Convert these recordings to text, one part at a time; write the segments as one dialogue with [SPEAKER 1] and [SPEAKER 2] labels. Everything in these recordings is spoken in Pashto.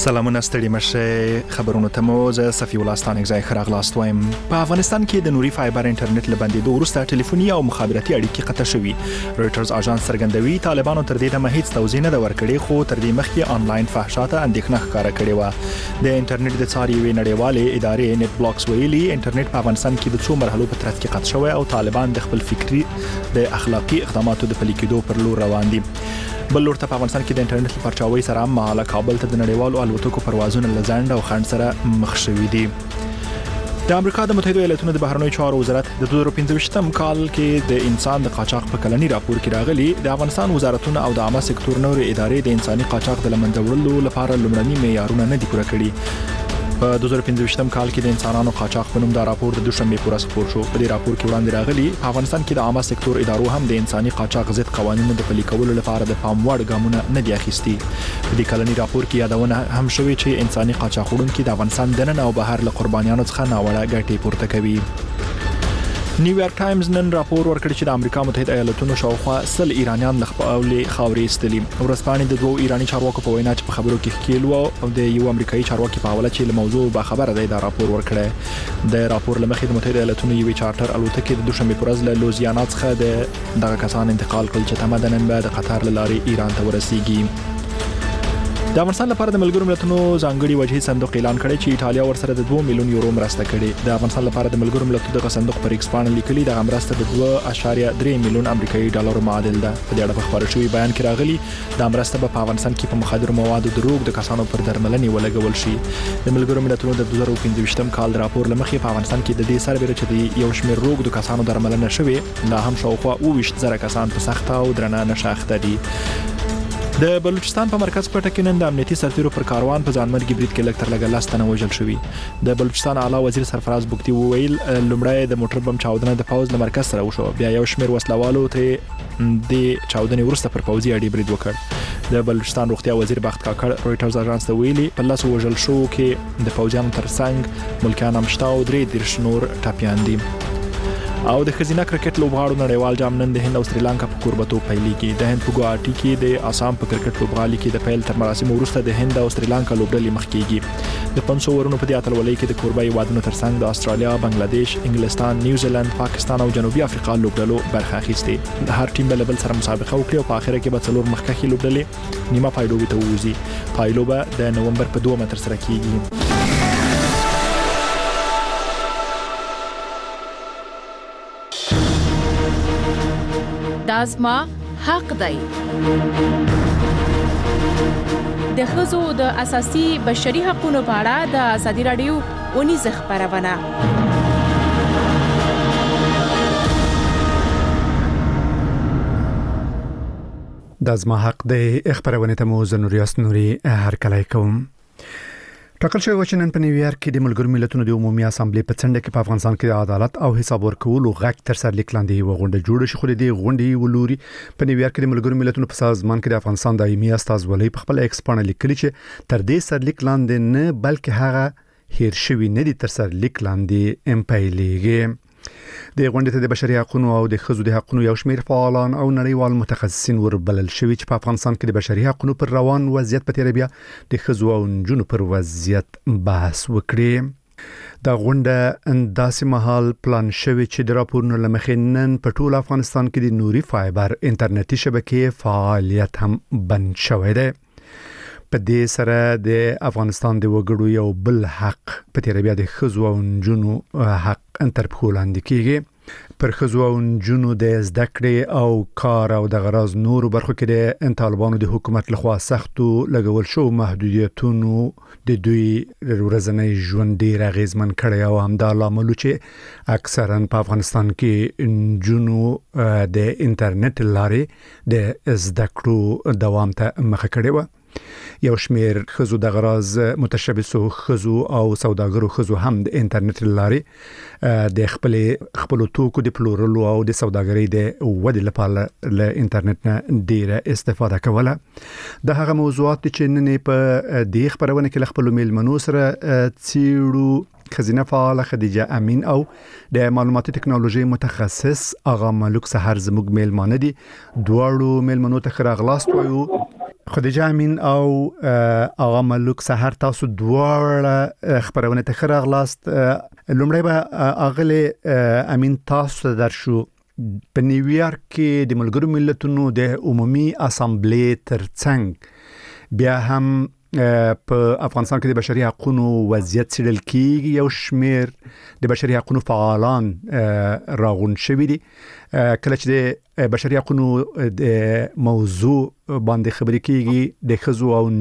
[SPEAKER 1] سلامونه ستړي مشه خبرونه ته مو زه صفی الله ستانک ځای خراغلاست وایم. په افغانستان کې د نوري فایبر انټرنیټ لبندې دوه وروسته ټلیفوني او مخابراتي اړیکې قطع شوي. رويټرز اژانس څرګندوي طالبانو تر دې دمه هیڅ توضیح نه ورکړي، خو تر دې مخکې انلاین فحشاته اندېښنه ښکاره کړې و. د انټرنیټ د څاري وی نړیوالې ادارې نت بلاکس ویلي انټرنیټ په افغانستان کې د څو مرحلو په ترڅ کې قطع شوی او طالبان د خپل فکری د اخلاقی اقداماتو د پلي کېدو پر لور روان دي. بل لور ته په افغانستان کې د انټرنیټ لپاره چاوي سره مهاله کابل ته د نړیوالو الوتکو پروازونه لزند او خنډ سره مخ شوي دي. د امریکا د متحده ایالاتونو د بهرنیو چارو وزارت د 2015 کال کې د انسان د قاچاق په کلنی راپور کې راغلي د افغانستان وزارتونو او د عامه سکتور نور ادارې د انساني قاچاق د لمنځه وړلو لپاره لومړني معیارونه نه دي پوره کړي. په 2015 کال کې د انسانانو قاچاق په نوم دا راپور د دوشنبه پر ورځ خپور شو. په دې راپور کې وړاندې راغلي په افغانستان کې د عامه سکتور ادارو هم د انساني قاچاق ضد قوانینو د پلي کولو لپاره د پام وړ ګامونه نه دي اخیستي. په دې کلنی راپور کې یادونه هم شوې چې انساني قاچاق وړونکي د افغانستان دننه او بهر له قربانیانو څخه ناوړه ګټې پورته کوي. نیویارک ټایمز نن راپور ورکړی چې د امریکا متحده ایالاتونو شاوخوا 100 ایرانیان له خپل خاورې استلي. ورځپاڼې د دوه ایرانی چارواکو په وینا چې په خبرو کې ښکیل وو او د یو امریکایي چارواکي په حواله چې له موضوع با خبره دی دا راپور ورکړی. د راپور لمخې د متحده ایالاتونو یو چارټر الوتکې د دوشنبه پر ورځ له لوزیانا څخه دغه کسان انتقال کړل چې تمدنن به د قطر لارې ایران ته ورسیږي. د افغانستان لپاره د ملګرو ملتونو ځانګړي وجهي صندوق اعلان کړی چې ایتالیا ورسره د 2 میلیون یورو مرسته کړي. د افغانستان لپاره د ملګرو ملتونو د صندوق پر ایکس باندې لیکلي د مرسته د 2.3 میلیون امریکایي ډالر معادل ده. په دې اړه په خبرو شوی بیان کې راغلي د مرسته په افغانستان کې په مخدر موادو د روغ د کسانو پر درملنې ولګول شي. د ملګرو ملتونو د 2015 کال راپور لمخې په افغانستان کې د دې سربېره چې د یو شمېر روغ د کسانو درملنه شوی لا هم شاوخوا 20,000 کسان په سخت او درنه نشه اخته دي. د بلوچستان په مرکز کوټه کې نن د امنیتي سرتیرو پر کاروان په ځانمرګي برید کې لږ تر لږه 10 تنه وژل شوي. د بلوچستان اعلی وزیر سرفراز بوکتی وویل لومړی د موټر بم چاودنه د پوز له مرکز سره وشو، بیا یو شمېر وسلوالو ته د چاودنې وروسته پر پوزي اړې برید وکړ. د بلوچستان روغتیا وزیر بخت کاکړ رويټرز اژانس ته ویلي په لاس وژل شو کې د پوزیانو ترڅنګ ملکیان هم شته او 3 نور ټاپیان دي. او د خزینه کرکټ لوبغاړو نړیوال جام نن د هند او سریلانکا په کوربتو پیلېږي. د هند په ګوهاټي کې د آسام په کرکټ لوبغالي کې د پیل تر مراسمو وروسته د هند او سریلانکا لوبډلې مخ کېږي. د 500 ورونو په دې اتلولۍ کې د کوربای وادونو ترڅنګ د استرالیا، بنگلاديش، انګلستان، نیوزیلند، پاکستان او جنوبي افریقا لوبډلو برخه اخیستې. د هر ټیم بل بل سره مسابقه وکړي او په اخر کې به څلور مخکښي لوبډلې نیمه پایلوبي ته ووځي. پایلوبه د نومبر په 2 تر سره کېږي.
[SPEAKER 2] دازما حق دی. د ښځو د اساسي بشري حقوقو په اړه د ازادي رادیو ونیز خبرونه.
[SPEAKER 3] دازما حق دی خبرونه ته مو زنوریاس نوري هر کله کوم. ټاکل شوی و چې نن په نیویارک کې د ملګرو ملتونو د عمومي اسامبلې په څنډه کې په افغانستان کې د عدالت او حساب ورکولو غږ تر سر لیک لاندې یو غونډه جوړه شي. خو د دې غونډې ولوري په نیویارک کې د ملګرو ملتونو په سازمان کې د افغانستان دایمي استازولۍ په خپل ایکس باندې لیکلي چې تر دې سر لیک لاندې نه بلکې هغه هیر شوی نه دي تر سر لیک لاندې امپایلېږي. د غونډې ته د بشري حقوقو او د ښځو د حقوقو یو شمېر فعالان او نړیوال متخصصین وربلل شوي چې په افغانستان کې د بشري حقوقو پر روان وضعیت په تیر بیا د ښځو او نجونو پر وضعیت بحث وکړي. دا غونډه انداسې مهال پلان شوی چې د راپورونو لمخې نن په ټول افغانستان کې د نوري فایبر انټرنیټي شبکې فعالیت هم بند شوی دی. په دې سره د افغانستان د وګړو یو بل حق په تیر بیا د ښځو او نجونو حق تر پښو لاندې کیږي. پر ښځو او نجونو د زده کړې او کار او د غراض نورو برخو کې د طالبانو د حکومت لخوا سختو لګول شو محدودیتونو د دوی ورځنی ژوند ډیر اغیزمن کړی او همدا لامل چې اکثرا په افغانستان کې نجونو د انټرنیټ لارې د زده کړو دوام ته مخه کړې و. یو شمېر ښځو د غراض متشبثو ښځو او سوداګرو ښځو هم د انټرنیټ لارې د خپل توکو د پلورلو او د سوداګرۍ د ودې لپاره له انټرنیټ نه ډیره استفاده کوله. د هغه موضوعات چې نن په دې خبرونه کې خپل میلمنو سره څیړو خزینه فعال خدیجه امین او د معلوماتي ټکنالوژي متخصص آغا ملک سحر زموږ میلمانه دي. دواړو میلمنو ته خراغلاست وایو. خدیجه امین او آقا ملک سحر تاسو دواړه خبرونه ته خراغلاست. لومړی به اغله امین تاسو درشو په نیویارک کې د ملګرو ملتونو د عمومي اسامبلې ترڅنګ بیا هم په افغانستان کې د بشري حقوقو وضعیت څېړل کېږي. یو شمېر د بشري حقوقو فعالان راغون شوي دي. کله چې د بشري حقوقو د موضوع باندې خبرې کېږي د ښځو او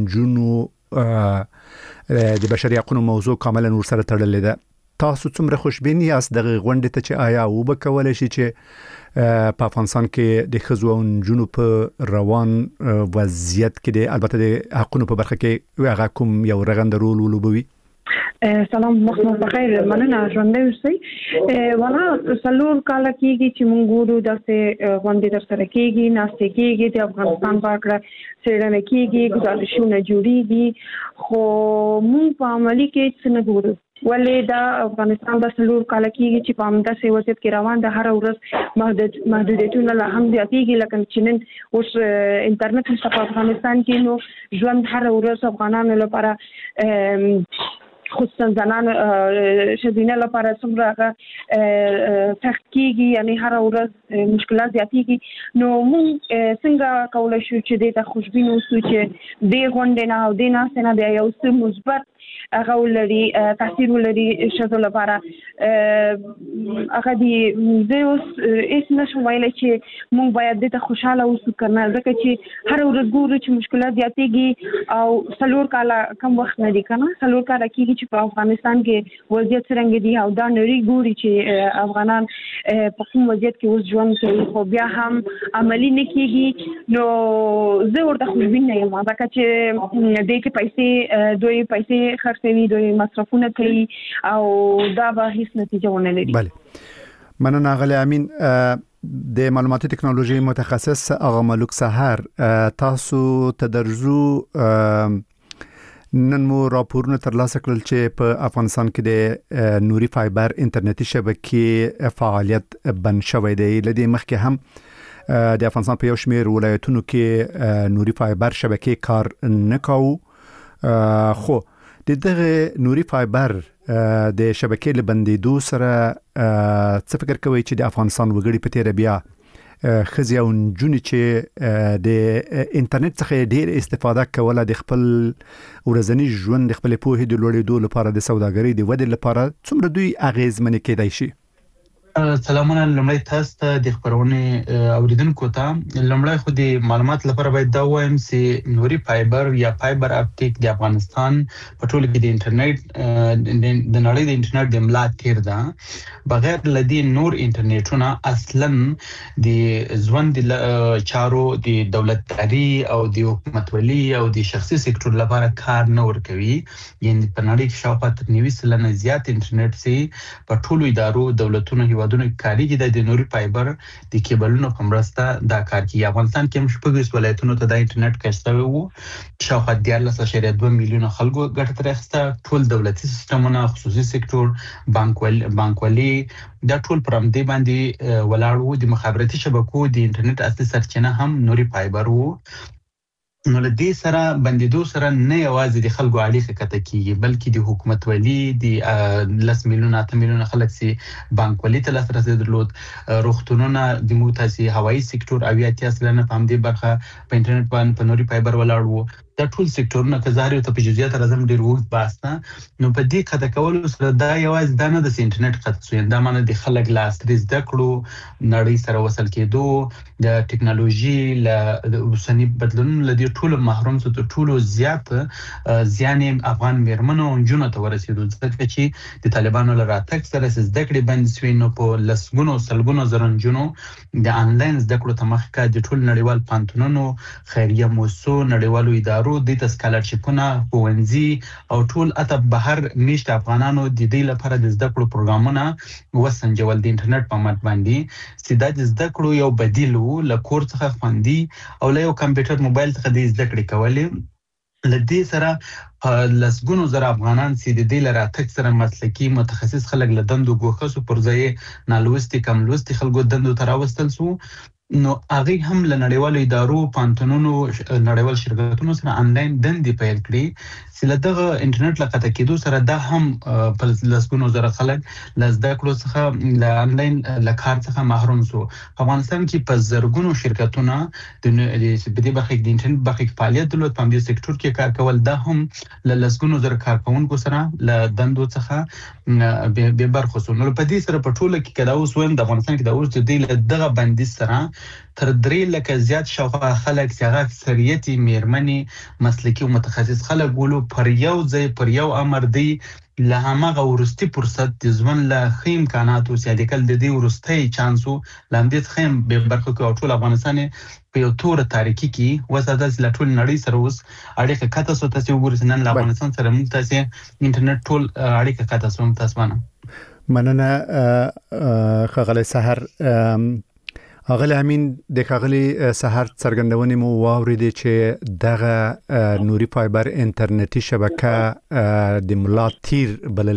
[SPEAKER 3] نجونو د بشري حقوقو موضوع کاملا ورسره تړلې ده. تاسو څومره خوشبین یاست د غونډې ته چې آیا وبکولای شي چې په افغانستان کې د ښځو او نجونو په روان وضعیت کې د البته د حقوقو په برخه کې هغه کوم یو رغنده رول ولوبوي؟
[SPEAKER 4] سلام مخنو بخیر مننه ژوندۍ اوسئ. والا څلور کاله کېږي چې موږ ګورو داسې غونډې ترسره کېږي، ناستې کېږي، د افغانستان په اړه څېړنه کېږي، ګزارشونه جوړېږي، خو موږ په عملي کې څه نه ګورو. ولې دا افغانستان د څلور کاله کېږي چې په همداسې وضعیت کې روان ده. هر ورځ محدودیتونه لا هم زیاتېږي، لکه چې نن اوس انټرنیټ نشته په افغانستان کې، نو ژوند هر ورځ افغانانو لپاره خصوصا زنان شذینه لپاره څومره سخت کېږي، یعنی هر ورځ مشکلات زیاتېږي. نو موږ څنګه کولی شو چې د خوشبین اوسو چې د غونډې نه او د ناستې نه بیا یو څه مثبت هغه ولري، تاثیر ولري ښځو لپاره. هغه دي زه اوس هېڅ نشم ویلی چې موږ باید دې ته خوشحاله اوسو که نه، ځکه چې هر ورځ ګورو چې مشکلات زیاتېږي او څلور کاله کم وخت نه دي که نه، څلور کاله کېږي چې په افغانستان کې وضعیت څرنګه دي او دا نړۍ ګوري چې افغانان په کوم وضعیت کې اوس ژوند کوي، خو بیا هم عملي نه کېږي. نو زه ورته خوشبین نه یم، ځکه چې دې کې دوی پیسې خرڅوي، دوی مصرفونه کوي او دا به هیڅ نتیجه ونه لري.
[SPEAKER 3] بله مننه غلی امین. د معلوماتي ټکنالوژي متخصص آقا ملک سحر، تاسو تدرجو نن مو راپورونه ترلاسه کړل چې په افغانستان کې د نوري فایبر انټرنیټي شبکې فعالیت بند شوی دی. لدې مخکې هم د افغانستان په یو شمېر ولایتونو کې نوري فایبر شبکې کار نه کاوه، خو د دغه نوري فایبر د شبکې له بندېدو سره څه فکر کوي چې د افغانستان وګړي په تیره بیا ښځې او نجونې چې د انټرنیټ څخه ډېر استفاده کوله د خپل ورځني ژوند د خپلې پوهې د لوړېدو لپاره د سوداګرۍ د ودې لپاره څومره دوی اغېزمنې کېدای شي؟
[SPEAKER 5] سلامونه لمړی تاسو ته د خبرونې اوریدونکو ته. لمړی خو د معلومات لپاره باید دا وایم چې نوري فایبر یا فایبر اپټیک د افغانستان په ټولو کې د انټرنیټ د نړۍ د انټرنیټ د ملا تیر ده. بغیر لدی نور انټرنیټونه اصلا د ژوند د چارو د دولتداري او د حکومتولي او د شخصي سکتور لپاره کار نه ورکوي. یعنی په نړۍ کې شاوخوا تر 90% زیات انټرنیټ سي په ټولو ادارو دولتونو هیوادونو کاریږي. د نوري فایبر د کیبلونو په مرسته دا کار کوي. افغانستان کې هم شپږ ولایتونو ته د انټرنیټ کشف شوی وو. شاوخوا 14.2 میلیونه خلکو ګټه ترې اخیسته. ټول دولتي سیستمونه، خصوصي سکتور، بانکوالي دا ټول پر همدې باندې ولاړ وو. د مخابراتي شبکو د انټرنیټ اصلي سرچینه هم نوري فایبر وو. نو له دې سره بندېدو سره نه یوازې د خلکو اړیکه قطع کېږي، بلکې د حکومتولي د 10 میلیونه 8 میلیونه خلک چې بانکوالي ته لاسرسی درلود، روغتونونه د موتاسي هوایي سکتور 80% په همدې برخه په انټرنیټ باندې په نوري فایبر ولاړ وو. دا ټول سکتورونه که ظاهر ته په جزئیات راځم ډېر اوږد بحث ده. نو په دې قطع کولو سره دا یوازې دا نه ده چې انټرنیټ قطع شوی، دا معنی د خلک لاسرسی زده کړو، نړۍ سره وصل کېدو، د ټکنالوژي له اوسني بدلونونو له دې ټولو محروم شو. تر ټولو زیات زیان افغان میرمنو او نجونو ته ورسېدو، ځکه چې د طالبانو له راتګ سره زده کړې بندې شوې. نو په لسګونو سلګونو زره نجونو د انلاین زده کړو ته مخکې د ټول نړیوال پوهنتونونو، خیریه مؤسسو، نړیوالو ادارو د سکالرشپونه، ښوونځي او ټول اته بهر میشت افغانانو د دې لپاره د زده کړو پروګرامونه وسنجول د انټرنیټ په مټ باندې. چې دا د زده کړو یو بدیل وو، له کور څخه خوندي او له یو کمپیوټر موبایل څخه د زده کړې کولې. له دې سره لسګونو زره افغانان چې د دې له راتګ سره مسلکي متخصص خلک له دندو ګوښه سو، پر ځای نالوستي کم لوستي خلکو دندو ته راوستل سو. نو هغه هم له نړیوالو ادارو پانتونونو نړیوال شرکتونو سره انلاین دندې پیل کړي چې له دغه انټرنیټ له قطع کېدو سره دا هم په لسګونو زره خلک له زده کړو څخه له انلاین له کار څخه محروم شو. په افغانستان کې په زرګونو شرکتونه د دې برخې د انټرنیټ برخې کې فعالیت درلود، په دې سکتور کې کار کول، دا هم له لسګونو زره کارکونکو سره له دندو څخه به برخه شو. نو په دې سره په ټوله کې کدا اوس ویم د افغانستان کې د اوس د دې له دغه بندیز سره تر 3 لکه زیات شاوخوا خلک چې هغه اکثریت میرمنې مسلکي او متخصص خلک ولو پر یو ځای پر یو امر دی له هغه ورستي فرصت د ژوند له ښه امکاناتو سیادي کول د دې ورستي چانسو لاندې خیم به برخه کې ټول افغانستان په یو تور تاریخي کې وساده چې ټول نړۍ سره اوس اړیکه کاته سو تاسو وګورئ نن افغانستان سره موږ تاسو انټرنیټ ټول اړیکه کاته سو تاسو
[SPEAKER 3] مننه خغلی سحر اغلی امین د خغلی سحر څرګندونې مو واوریدې چې دغه نوري فایبر انټرنیټي شبکه د ملا تیر بلل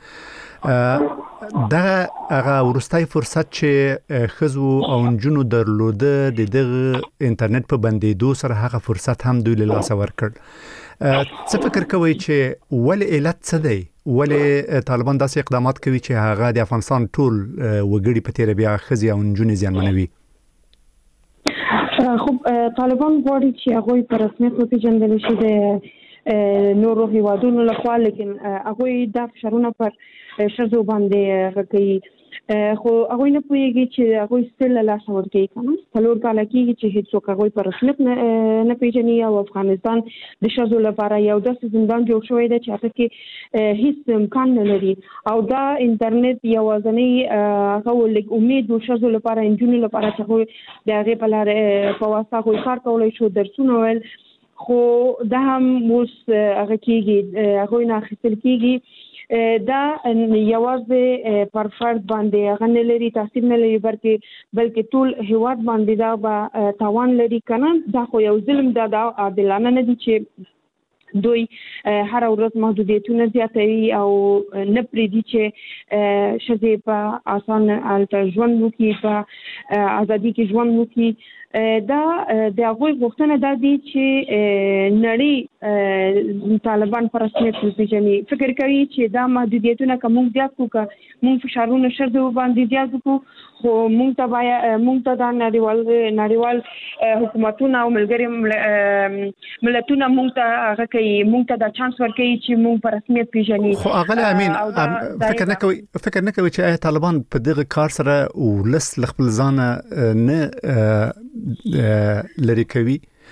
[SPEAKER 3] کېده دغه ورستای فرصت چې خزو او نجونو درلوده د دغه انټرنیټ په بندیدو سره هغه فرصت هم دوی له لاسه ورکړ. څه فکر کوئ چې ولې علت څه دی؟ ولې طالبان داسې اقدامات کوي چې هغه د افغانستان ټول وګړي په تیر بیا خزي او نجونې زیانمنوي؟
[SPEAKER 4] خب طالبان غواړي چې هغه په رسمیت وپیژندل شي د نورو هیوادونو لخوا، لیکن هغه د فشارونو پر شذو باندې کوي، خو هغه نه پوهیږي چې هغه ستل لا شاور کوي کنه څلور کال کېږي چې هیڅوک هغه پر رسمیت نه پیژني او افغانستان د شذو لپاره یو داسې زندان جوړ شوی دی چې هغه کې هیڅ امکان نه لري او دا انټرنیټ یوازنی هغه لیک امید د شذو لپاره انجونو لپاره چې د هغه په لار په واسطه کوئی کار کولای شو درسونه ول، خو دا هم اوس هغه کېږي هغه نه اخیستل کېږي. دا یوازې پر فرد باندې هغه نه لري تاثیر نه لري بلکې ټول هیواد باندې دا به تاوان لري کنه. دا خو یو ظلم دا عادلانه نه دي چې دوی هر ورځ محدودیتونه زیاتوي او نه پریږدي چې ښځې په اسان حالت ژوند وکړي، په ازادي کې ژوند وکړي. دا د هغوی غوښتنه دا دي چې نړۍ طالبان پر رسمیت وپیژني. فکر کوي چې دا محدودیتونه که موږ زیات کړو، که موږ فشارونه ښځو باندې زیات کړو، خو موږ ته دا نړیوال حکومتونه او ملګري ملتونه موږ ته هغه کوي، موږ ته دا چانس ورکوي چې موږ پر رسمیت پیژني.
[SPEAKER 3] خو اغلی امین فکر نه کوي چې طالبان په دغه کار سره ولس خپل ځان نه لري کوي؟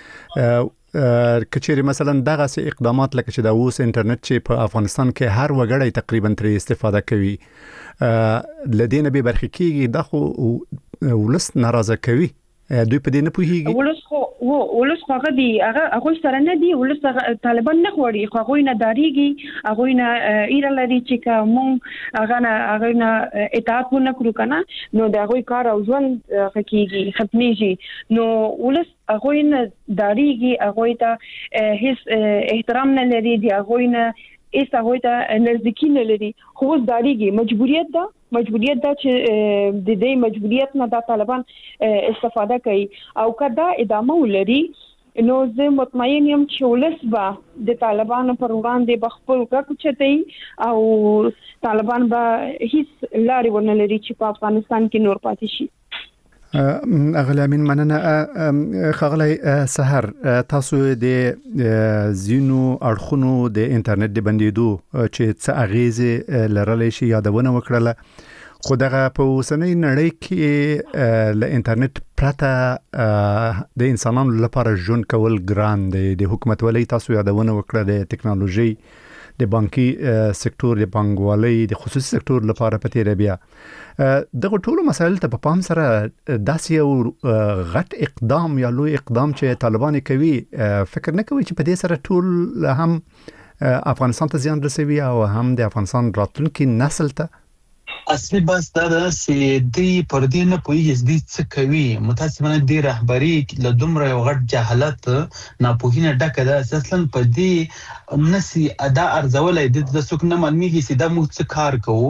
[SPEAKER 3] کچېری مثلا دغه سي اقدامات لکه چې د اوس انټرنیټ چې په افغانستان کې هر وګړی تقریبا ترې استفاده کوي لدینه به برخه کېږي، دا خو ولس ناراضه کوي، دوی په دې نه پوهیږي.
[SPEAKER 4] ولس خو هغه سره نه دی، ولس طالبان نه غواړي، خو هغه نه داریږي، هغه نه ایره لري چې کوم هغه نه اطاعت ونه کړو کنه نو د هغه کار او ژوند کېږي ختميږي. نو ولس هغه نه داریږي، هغه ته هیڅ احترام نه لري، دی هغه نه ایسا هوی ته نزدیکی نه لري، خو اوس داریږي. مجبوریت دا چې د دې مجبوریت نه د طالبان استفاده کوي او کدا ادامه ولري نو زه مطمئن یم چې ولس به د طالبانو پر وړاندې بخپل غږ چتي او طالبان به هیڅ لارې ونه لري چې په افغانستان کې نور پاتې شي.
[SPEAKER 3] اغلی امین مننه. خغلی سحر تاسو د زینو اړخونو د انټرنیټ د بندیدو چې څه اغیزه لرلی شي یادونه وکړه، خو دغه په اوسنۍ نړۍ کې له انټرنیټ پرته د انسانانو لپاره ژوند کول ګران دی. د حکومتولۍ تاسو یادونه وکړه، د ټکنالوژي، د بانکي سکتور، د بانکوالۍ، د خصوصي سکتور لپاره په تیر بیا دغه ټولو مسایل ته په پام سره داسې یو غټ اقدام یا لوی اقدام چې طالبان کوي، فکر نه کوي چې په دې سره ټول هم افغانستان ته زیان رسوي او هم د افغانستان راتلونکي نسل ته؟
[SPEAKER 5] اصلي بس دا چې دی پر دې نه پوهیږي دې څه کوي. متاسفانه دې رهبري له دومره یو غټ جهالت ناپوهینه ډکه ده، اصلا په دې نسی ادا ارزولای د څوک نه معلومیږي چې دا موږ څه کار کوو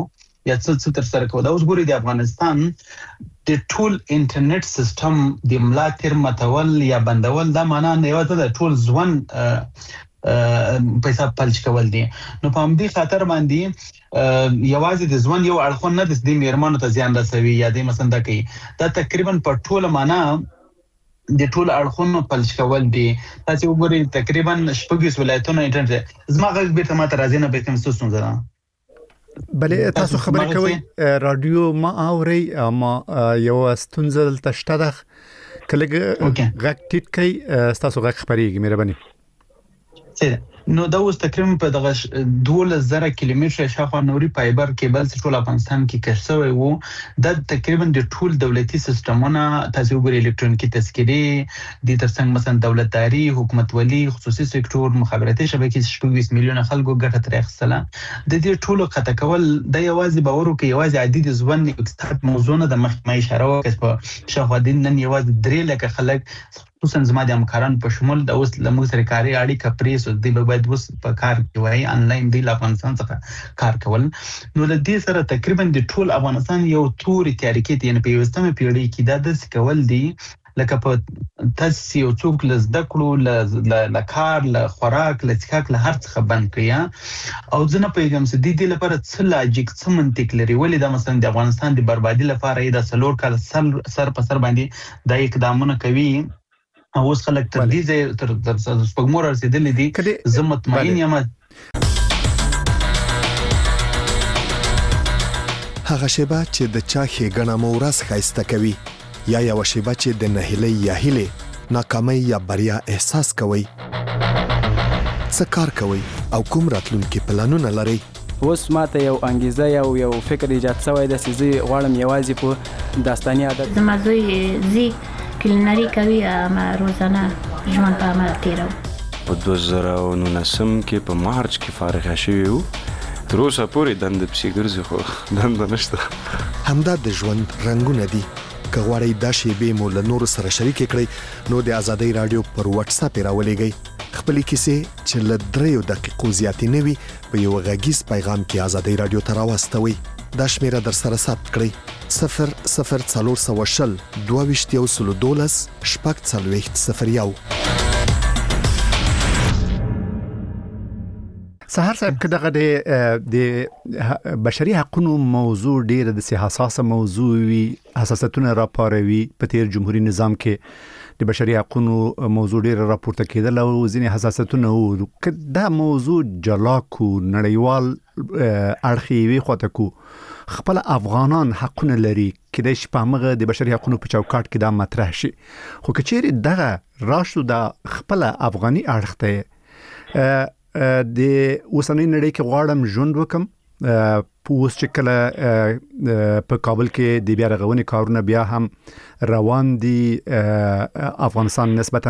[SPEAKER 5] یا څه تر سره کوو. دا اوس ګوري د افغانستان د ټول انټرنیټ سیستم د ملا تیر متول یا بندول دا معنا نه یو ته د ټول ځوان پیسې پلچ کول دي. نو په همدې خاطر باندې یوازې د ځوان یو اړخون نه د دې میرمنو ته زیان رسوي یا د مثلا دا کوي. دا تقریبا په ټول معنا د ټول اړخونو پلچ کول دي. تاسو وګورئ تقریبا 6 ولایتونه انټرنیټ زما غږ به تمه تر ازینه به کوم څه ستونزه ده.
[SPEAKER 3] بلې تاسو خبرې کوي رادیو ما اوري ما یو ستونزه دلته شته ده کله غږ ټیټ کوي تاسو غږ خبرېږي مهرباني.
[SPEAKER 5] نو دا اوس تقریبا په دغه 12000 کیلومتره شاوخوا نوري فایبر کیبل ټول افغانستان کې کش شوی وو. دا تقریبا د ټول دولتي سیستمونه تاسو وګورئ الکترونیکي تذکرې د ترڅنګ مثلا دولتداري حکومتولي خصوصي سکتور مخابراتي شبکې 20 میلیونه خلکو ګټه ترې اخیستله. د دې ټولو قطع کول د یوازې باور وکړي یوازې عادي د ځوان اقتصاد موضوع نه د مخکې اشاره وکړه په شاوخوا د نن یوازې 3 لکه خلک خصوصا زما د همکارانو په شمول د اوس له موږ سره کاري اړیکه پرېس او د باید اوس په کار کې وای انلاین دی افغانستان څخه کار کول. نو له دې سره تقریبا د ټول افغانستان یو تور تاریخي یعنی په یوستمه پیړۍ کې دا د کول دي لکه په تاسو یو څوک لزده کړو ل کار ل خوراک ل څښاک له هر څه بند کړیا او ځنه پیغام سدي د لپاره څه لاجیک څه منطق لري ولې دا مثلا د افغانستان د بربادي لپاره دا سلور کال سر په سر باندې دا اقدامونه کوي اوس خلک تر دې تر سپګمور رسیدلې دي. زه مطمئن یم
[SPEAKER 6] هغه شیبه چې د چا ښېګڼه مو ورځ ښایسته کوي یا یو شیبه چې د نهیلۍ یا هیلې ناکامۍ یا بریا احساس کوئ څه کار کوئ او کوم راتلونکي پلانونه لرئ.
[SPEAKER 7] اوس ماته یو انګیزه یو فکر ایجاد شوی د سيزي غواړم یوازې په داستاني عادت
[SPEAKER 8] زما زوی کلینری کوي ما روزانه ژوند په عمل تیرو.
[SPEAKER 9] په 2019 کې په مارچ کې فارغ شوی وو. تر اوسه پورې دند پسې ګرځي خو دند نشته.
[SPEAKER 6] همدا د ژوند رنگونه دي. که غواړئ دا شیبې مو له نورو سره شریک کړئ نو د ازادۍ رادیو پر واتس اپ راولېږئ. خپلې کیسې چې له 3 دقیقو زیاتې نه وي په یو غږیز پیغام کې ازادۍ رادیو ته راواستوئ. دا شمیره در سره ثبت کړئ 00420 22 012
[SPEAKER 3] سهار صاحب که دغه د بشري حقوقو موضوع ډیره د حساسه موضوع وي حساسیتونه راپاروي په تیر جمهوریت نظام کې د بشري حقوقو موضوع ډیره راپورته کېدل او ځینې حساسیتونه وو که دا موضوع جلا کو نړیوال اړخي وي خواته کو خپل افغانان حقونه لري کله چې په هغه د بشري حقوقو په چوکاټ کې دا مطرح شي خو کچېری دغه راشو د خپل افغاني اړخ ته د اوسنۍ نړۍ کې غواړم ژوند وکم پوس چې کله په کابل کې د بیا رغونې کارونه بیا هم روان دي افغانستان نسبتاً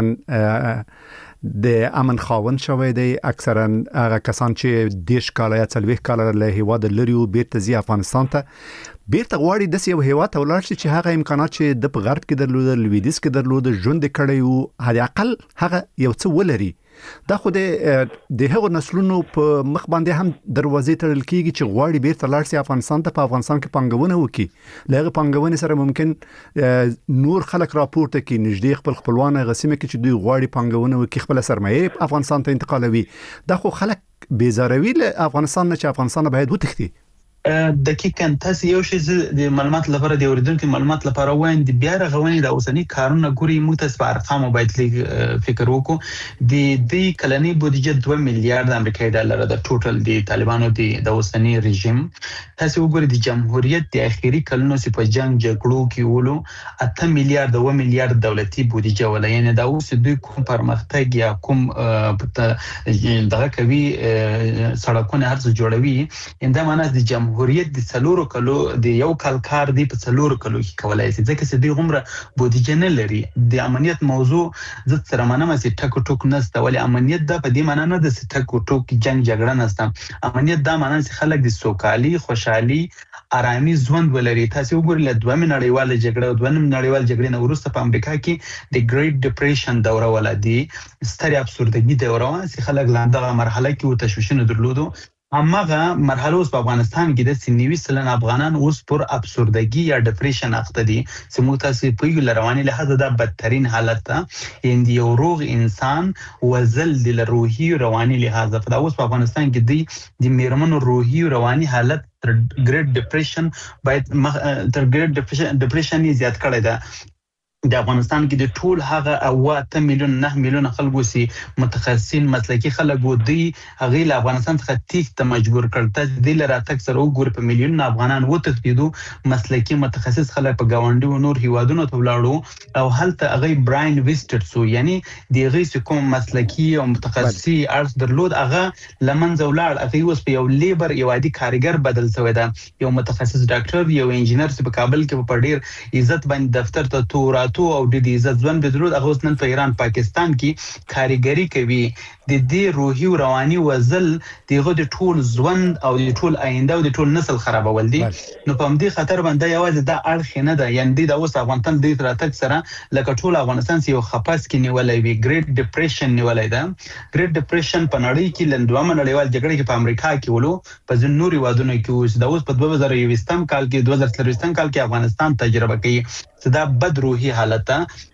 [SPEAKER 3] د امن خاوند شوی دی اکثرا هغه کسان چې دیش کال یا 40 کال له هیواد لري او بیرته ځي افغانستان ته بیرته غواړي د یو هیواد ته ولاړ شي چې هغه امکانات چې د په غرب کې درلود لویدیځ کې درلود ژوند کړي او هدا اقل هغه یو څه ولري. دا خو د هغو نسلونو په مخ باندې هم دروازې تړل کیږي چې غواړي بیرته لاړ شي افغانستان ته په افغانستان کې پانګونه وکړي. لغه پانګونې سره ممکن نور خلک راپورته کړي نږدې خپل خپلوان غسیمه کې چې دوی غواړي پانګونه وکړي خپل سرمایه افغانستان ته انتقالوي. دا خو خلک بیزاروي له افغانستان نه چې افغانستان باید وتښتي.
[SPEAKER 5] دقیقاً تاسو یو شی د معلومات لپاره د اوریدونکو معلومات لپاره وایم د بیا رغونې د اوسنی کارونه ګوري موږ تاسو په ارقام باید فکر وکړو. د دې کلنی بودیجه 2 میلیارډ امریکایي ډالر د ټوټل د طالبانو د اوسنی رژیم. تاسو وګورئ د جمهوریت د اخیری کلونو چې په جنگ جګړو کې ولو 8 میلیارډ 2 میلیارډ دولتي بودیجه ولا یعنی دا اوس دوی کوم پرمختګ یا کوم دغه کوي سړکونه هرڅه جوړوي انده معنی د جمهوریت د څلورو کلو د یو کال کار دی په څلورو کلو کې کولای شي ځکه چې دوی غومره بودیجه نه لري. د امنیت موضوع زه سره منم چې ټکو ټوک نسته ولی امنیت دا په دې معنی نه د ټکو ټوک جنگ جګړه نسته. امنیت دا معنی چې خلک د سوکالي خوشحالي آرامي ژوند ولري. تاسو وګورئ له دوه نړیواله جګړه او دوه نړیواله جګړې نه وروسته په امریکا کې د ګریټ ډیپریشن دوره ولادي ستړي ابسوردګي دوره چې خلک لاندغه مرحله کې و تشویشونه درلودو همغه مرحله اوس په افغانستان کې د 90% افغانان اوس پر افسردگی یا ډیپریشن اخته دي چې موږ تاسو په یو رواني لحاظ د بدترین حالت ته یندي یو روغ انسان وزل د روحي رواني لحاظ په اوس په افغانستان کې د میرمنو روحي رواني حالت ګریډ ډیپریشن باید تر ګریډ ډیپریشن زیات کړی دی د افغانستان کې د ټول هغه 8 میلیون 9 میلیون خلکو سي متخصصین مسلکي خلک وو دی هغه له افغانستان څخه تیښته مجبور کړل د لراتک سره وګور په میلیون افغانان وو تخدیدو مسلکي متخصص خلک په گاونډي او نور هیوادونو ته ولاړو او هلته هغه براین ویسټر سو یعنی د هغه کوم مسلکي او متخصصي ارث درلود هغه لمنځه ولاړ هغه اوس په یو لیبر یو عادي کارګر بدل شوی دا یو متخصص ډاکټر یو انجینر چې په کابل کې په ډیر عزت باندې دفتر ته تورات او د دې عزت ځوان بدرود هغه اوس نن په ایران پاکستان کې کاریګری کوي د دې روحي او رواني وزل دغه د ټول ژوند او د ټول آینده او د ټول نسل خرابول دي نو په دې خطر باندې یوازې د اړخ نه ده یعنی د اوس افغانستان د تراتک سره لکه ټول افغانستان یو خپاس کې نیولای وي ګریډ ډیپریشن نیولای ده ګریډ ډیپریشن په نړۍ کې لندوامه نړیوال جګړه کې په امریکا کې ولو په ځینو نوري وادونو کې اوس د اوس په 2023 کال کې 2023 کال کې افغانستان تجربه کوي دا بد روحي حالت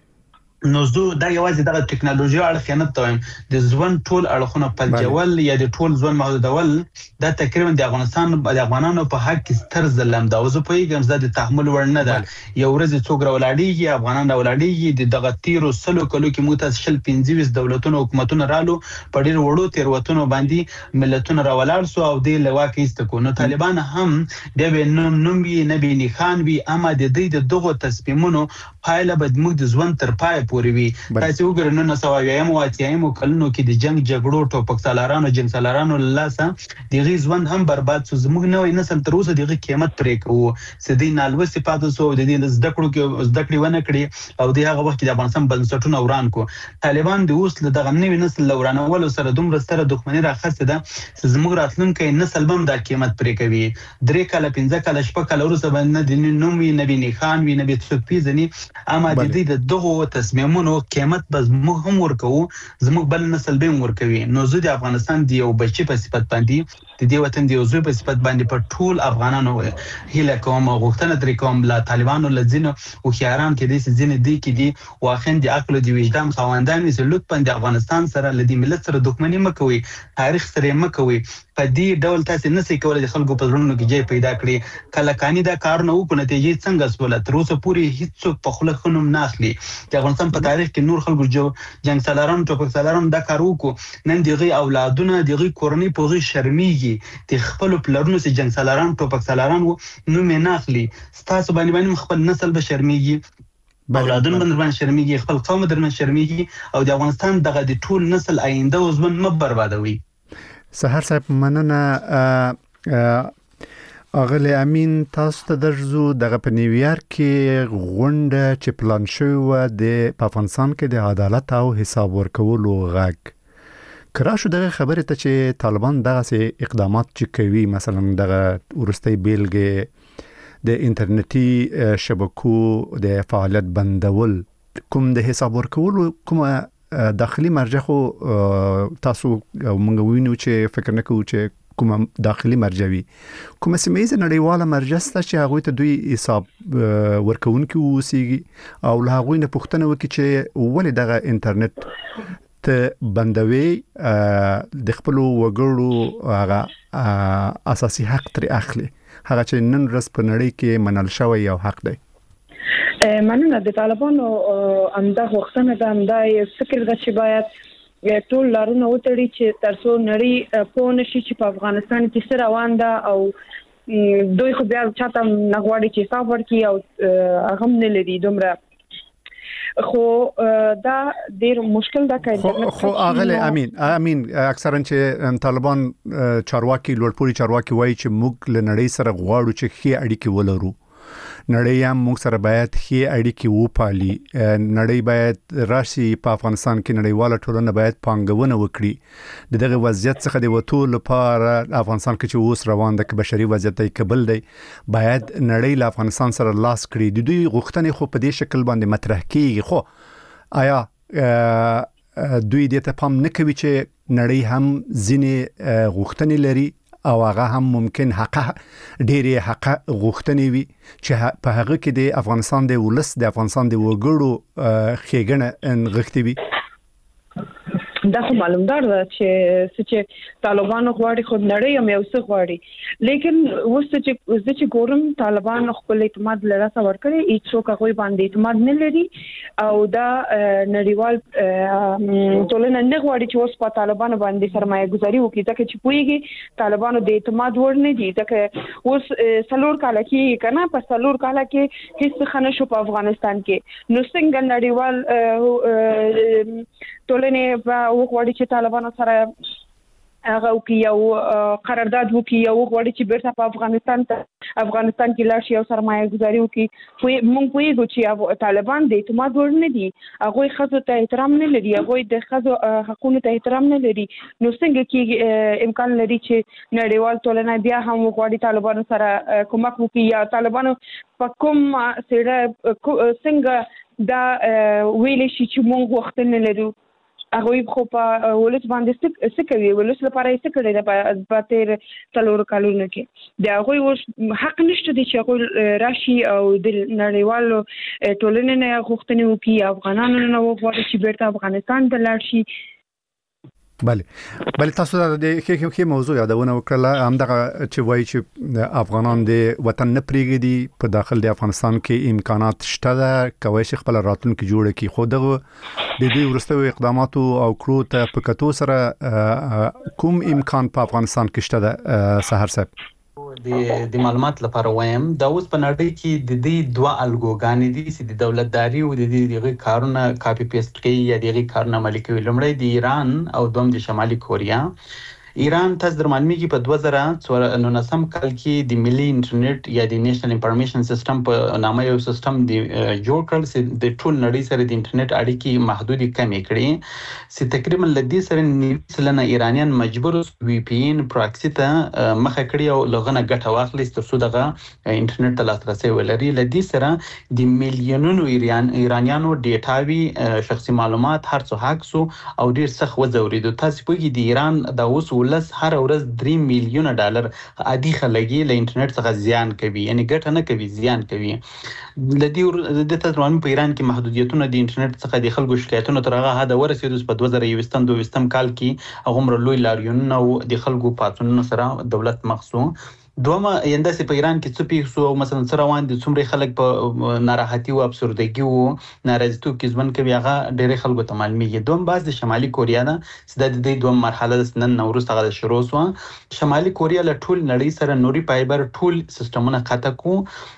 [SPEAKER 5] نو زه دا یوازې د ټکنالوژي اړه نه تویم د ځوان ټول اړخونه پلجول یا د ټول ځوان محدودول دا تقریبا د افغانستان د افغانانو په حق کې ستر ظلم دا اوس په یوه ځد تحمل ورنه ده یو ورځ څوک راولاړيږي افغانان راولاړيږي د دغه تیرو سلو کلو کې متشل 15 دولتونو حکومتونو رالو په ډیر وړو تیروتونو باندې ملتونه راولاړ سو او د لواکې استکو نو طالبان هم د نوم نبی نخان وی اما د دې د دغه تصمیمونو پایله بد موږ د ځوان تر پای پورې وي تاسو وګورئ نو سوایم او اتیایم کلونو کې د جنگ جګړو ټوپک سالارانو جنگ سالارانو لاسه د غیزوند هم برباد سو زموږ نوې نسل تر اوسه دغه قیمت پرې کوو سدي نالو صفات سو د دې زده کړو ونه کړی او د هغه وخت د افغانستان بنسټونه وران کو طالبان د اوس له دغه نوې نسل ورانول سره دومره ستره دښمنی راخسته ده زموږ راتلونکي نسل بم د قیمت پرې کوي 3 کاله 15 کاله شپه کاله ورسره باندې د نومي نبی نخان وی نبی څوک پیژني اما د دې دغه تصمیمونو قیمت به موږ هم ورکو زموږ بل نسل به ورکوي نو زه د افغانستان دی یو بچی په صفت باندې د دې وطن دی یو زوی په صفت باندې په ټول افغانانو هیله کوم غوښتنه درې کوم لا طالبانو لزینو او خياران کې دې ځینې دی کې دی واخند د عقل او د وجدان خواندان وي لطفا د افغانستان سره لدی ملت سره دښمنی مکوي تاریخ سره مکوي په دې ډول تاسو نسئ کولای د خلکو په ژوندونو کې ځای پیدا کړي کله کانی دا کار نه وکړي نتیجې څنګه سول تر اوسه پوری هیڅ په خله خنوم نه اخلي د افغانستان په تاریخ کې نور خلکو جنگ سالارانو ټوپک سالارانو دا کار وکړو نن دغه اولادونه دغه کورنۍ په غي شرمېږي د خپل پلرونو سي جنگ سالارانو ټوپک سالارانو نو مې نه اخلي ستاسو باندې خپل نسل به شرمېږي اولادونه باندې شرمېږي خپل قوم درمن شرمېږي او د افغانستان دغه د ټول نسل آینده او ژوند مه بربادوي
[SPEAKER 3] سحر صاحب مننه اغلی امین تاسو ته درځو دغه په نیویارک کې غونډه چې پلان شوی و د افغانستان کې د عدالت او حساب ورکولو غږ کراشو دغه خبره ته چې طالبان دغه سي اقدامات چې کوي مثلا دغه ورستي بیلګه د انټرنیټي شبکو د فعالیت بندول کوم د حساب ورکولو کومه داخلي مرجع خو تاسو موږ وینو چې فکر نه کوو چې کوم داخلي مرجع وي کوم سیمه نړیواله مرجع ست چې هغه ته دوی حساب ورکوونکي وسیږي او له هغه نه پوښتنه وکړي چې ولې دغه انټرنیټ ته بندوي د خپل وګړو هغه اساسي حق تر اخلي هغه چې نن ورځ په نړۍ کې منل شوی یو حق دی
[SPEAKER 4] مننه د طالبانو امدا وختونه د امدا فکر د چې باید ټول لارونه وتړي چې ترڅو نړۍ په نشي چې په افغانستان کې سره روان ده او دوی خو بیا چاته نغواړي چې حساب ورکړي او هغه نه لري دومره خو دا ډیر مشکل ده کایته
[SPEAKER 3] خو اغله امین اکثرا چې طالبان چارواکي لوړپوړي چارواکي وایي چې موږ له نړۍ سره غواړو چې ښه اړیکې ولرو نړۍ هم موږ سره باید ښه اړیکې وپالي نړۍ باید راشي په افغانستان کې نړیواله ټولنه باید پانګونه وکړي دغه وضعیت څخه د وټو لپاره افغانستان کې چې اوس روان ده کې بشري وضعیت یې قبل دی باید نړۍ له افغانستان سره لاس کړي د دوی غوښتنې خو په دې شکل باندې مطرح کیږي خو آیا دوی دې ته پام نه کوي چې نړۍ هم ځینې غوښتنې لري او هغه هم ممکن ډېری حق غوښتنې وي چې په هغه کې د افغانستان د ولس د افغانستان د وګړو خېګنه غوښتي وي.
[SPEAKER 4] دا خو معلومدار ده چې طالبانو غواړي خود نړۍ هم یو څه غواړي، لیکن وسته چې ګورم طالبان خپل اعتماد لراسه ورکړي، هیڅوک هغه باندې اعتماد نه لري او دا نړیوال ټولنه نه غواړي چې اوس په طالبانو باندې سرمایه گذاري وکړي، ځکه چې پويږي طالبانو د اعتماد ور نه دي، ځکه اوس سلور کال کې کنه په سلور کال کې هیڅ خنه شو په افغانستان کې، نو څنګه نړیوال ټولنه وغواړي چې طالبانو سره هغه وکي یو قرارداد وکي، یو وغواړي چې بیرته په افغانستان کې لاړ شي او سرمایه گذاري وکي. موږ پوهیږو چې طالبان د اعتماد وړ نه دي، هغه ښځو ته احترام نه لري، هغه د ښځو حقوقو ته احترام نه لري، نو څنګه کې امکان لري چې نړیوال ټولنه بیا هم وغواړي طالبانو سره کومک وکي یا طالبانو په کوم سره څنګه دا ویل شي چې موږ وخت نه لرو. هغه خو په ولس باندې څه کوي، ولس لپاره څه کړی دا په تیر څلور کالونو کې دا هغه حق نشته چې هغه راشي او د نړیوالو ټولنې نه غوښتنې وکړي، افغانانو نه وغواړي چې بیرته افغانستان ته لاړ شي.
[SPEAKER 3] بله تاسو د کې موضوع یادونه وکړه، همدغه چې وایي چې افغانان د وطن نه پرېږدي، په داخل د افغانستان کې امکانات شته ده، کوي چې خپل راتلونکي جوړ کړي، خو دغه د دې وروستیو اقداماتو او کړو ته په کتو سره کوم امکان په افغانستان کې شته ده سحر صاحب؟
[SPEAKER 5] د معلومات لپاره وایم دا اوس په نړۍ کې د دې دوه الګوګانې دي چې د دولتداري او د دې کارونه کاپی پیسټ کوي یا دغه کارونه عملي کوي. لومړی د ایران او دوم د شمالي کوریا. ایران تاسو درمالمیږي په 2019 کال کې د ملي انټرنیټ یا د نېشنل انفارمیشن سیستم په نامه یو سیستم دی جوړ کړل چې د ټول نړۍ سره د انټرنیټ اړیکې محدودي کمې کړې، چې تقریبا لدې سره 90% ایرانیان مجبور وي پی ان پراکسی ته مخه کړی او لغنه ګټه واخلي ترڅو دغه انټرنیټ ته لاسرسي ولري. لدې سره د میلیونونو ایرانیانو ډیټاوي شخصي معلومات هر څه هاکسو او ډیر سخت وځوریدو. تاسو پوهیږئ د ایران د اوس ولس هر ورځ $3 میلیون عادي خلګي له انټرنیټ څخه زیان کوي، یعنی ګټه نه کوي زیان کوي. لدی د تدرون په ایران کې محدودیتونه د انټرنیټ څخه د خلکو شکایتونو تر هغه حد ورسېدو په 2022 کال کې هغه لوی لاریونونه او د خلکو پاتونونو سره دولت مخصو. دومره یندسې په ایران کې څه پیښو مثلا سره روان دي، څومره خلک په ناراحتي او ابسوردګي او ناراضیتوب کې ژوند کوي، هغه ډېر خلکو ته معلومیږي. دوم باز د شمالي کوریا ده چې د دې دوه مرحله د نن نوروز څخه شروع شو. شمالي کوریا له ټول نړۍ سره نوري فایبر ټول سیستمونه قطع کو،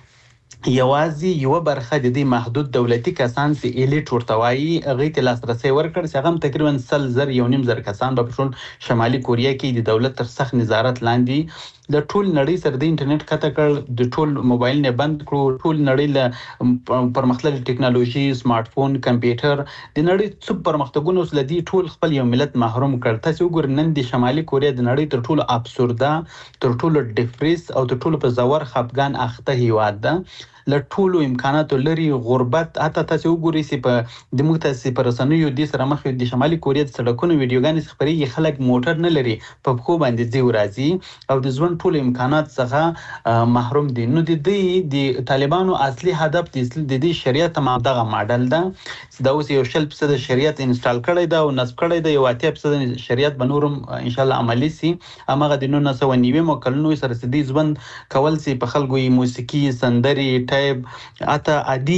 [SPEAKER 5] یوازې یو برخه د دې محدود دولتي کسان چې الیټ ورته وایي هغه ته لاسرسي ورکړ، چې هغه تقریبا 100,000 کسان په ټول شمالي کوریا کې د دولت تر سخت نظارت لاندې د ټول نړۍ سره د انټرنیټ قطع کړ، د ټول موبایل نه بند کړو، ټول نړۍ له پرمختللې ټکنالوژي سمارټ فون کمپیوټر د نړۍ څو پرمختګونو سره د ټول خپل یو ملت محروم کړ. تاسو وګورئ نن د شمالي کوریا د نړۍ تر ټولو ابسوردا، تر ټولو ډیفریس او تر ټولو په زور خپګان اخته هیواد ده، له ټولو امکاناتو لري، غربت. حتی تاسو وګورئ چې په د مختلفو پرسنوي د سره مخ د شمالي کوریا د سړکونو ویډیوګانې خبري خلک موټر نه لري، په خو باندې ځي ورازي او د ژوند ټول امکانات څخه محروم دي. نو د طالبانو اصلي هدف د دې شریعت دغه ماډل ده چې دا اوس یو 100% شریعت انسټال کړی دا او نصب کړی دا، یو 80% شریعت بنورم ان شاء الله عملی سي. هغه د 1990 کلونو سره د دې ژوند کول سي په خلکو موسیقي سندري ټایب اته عادي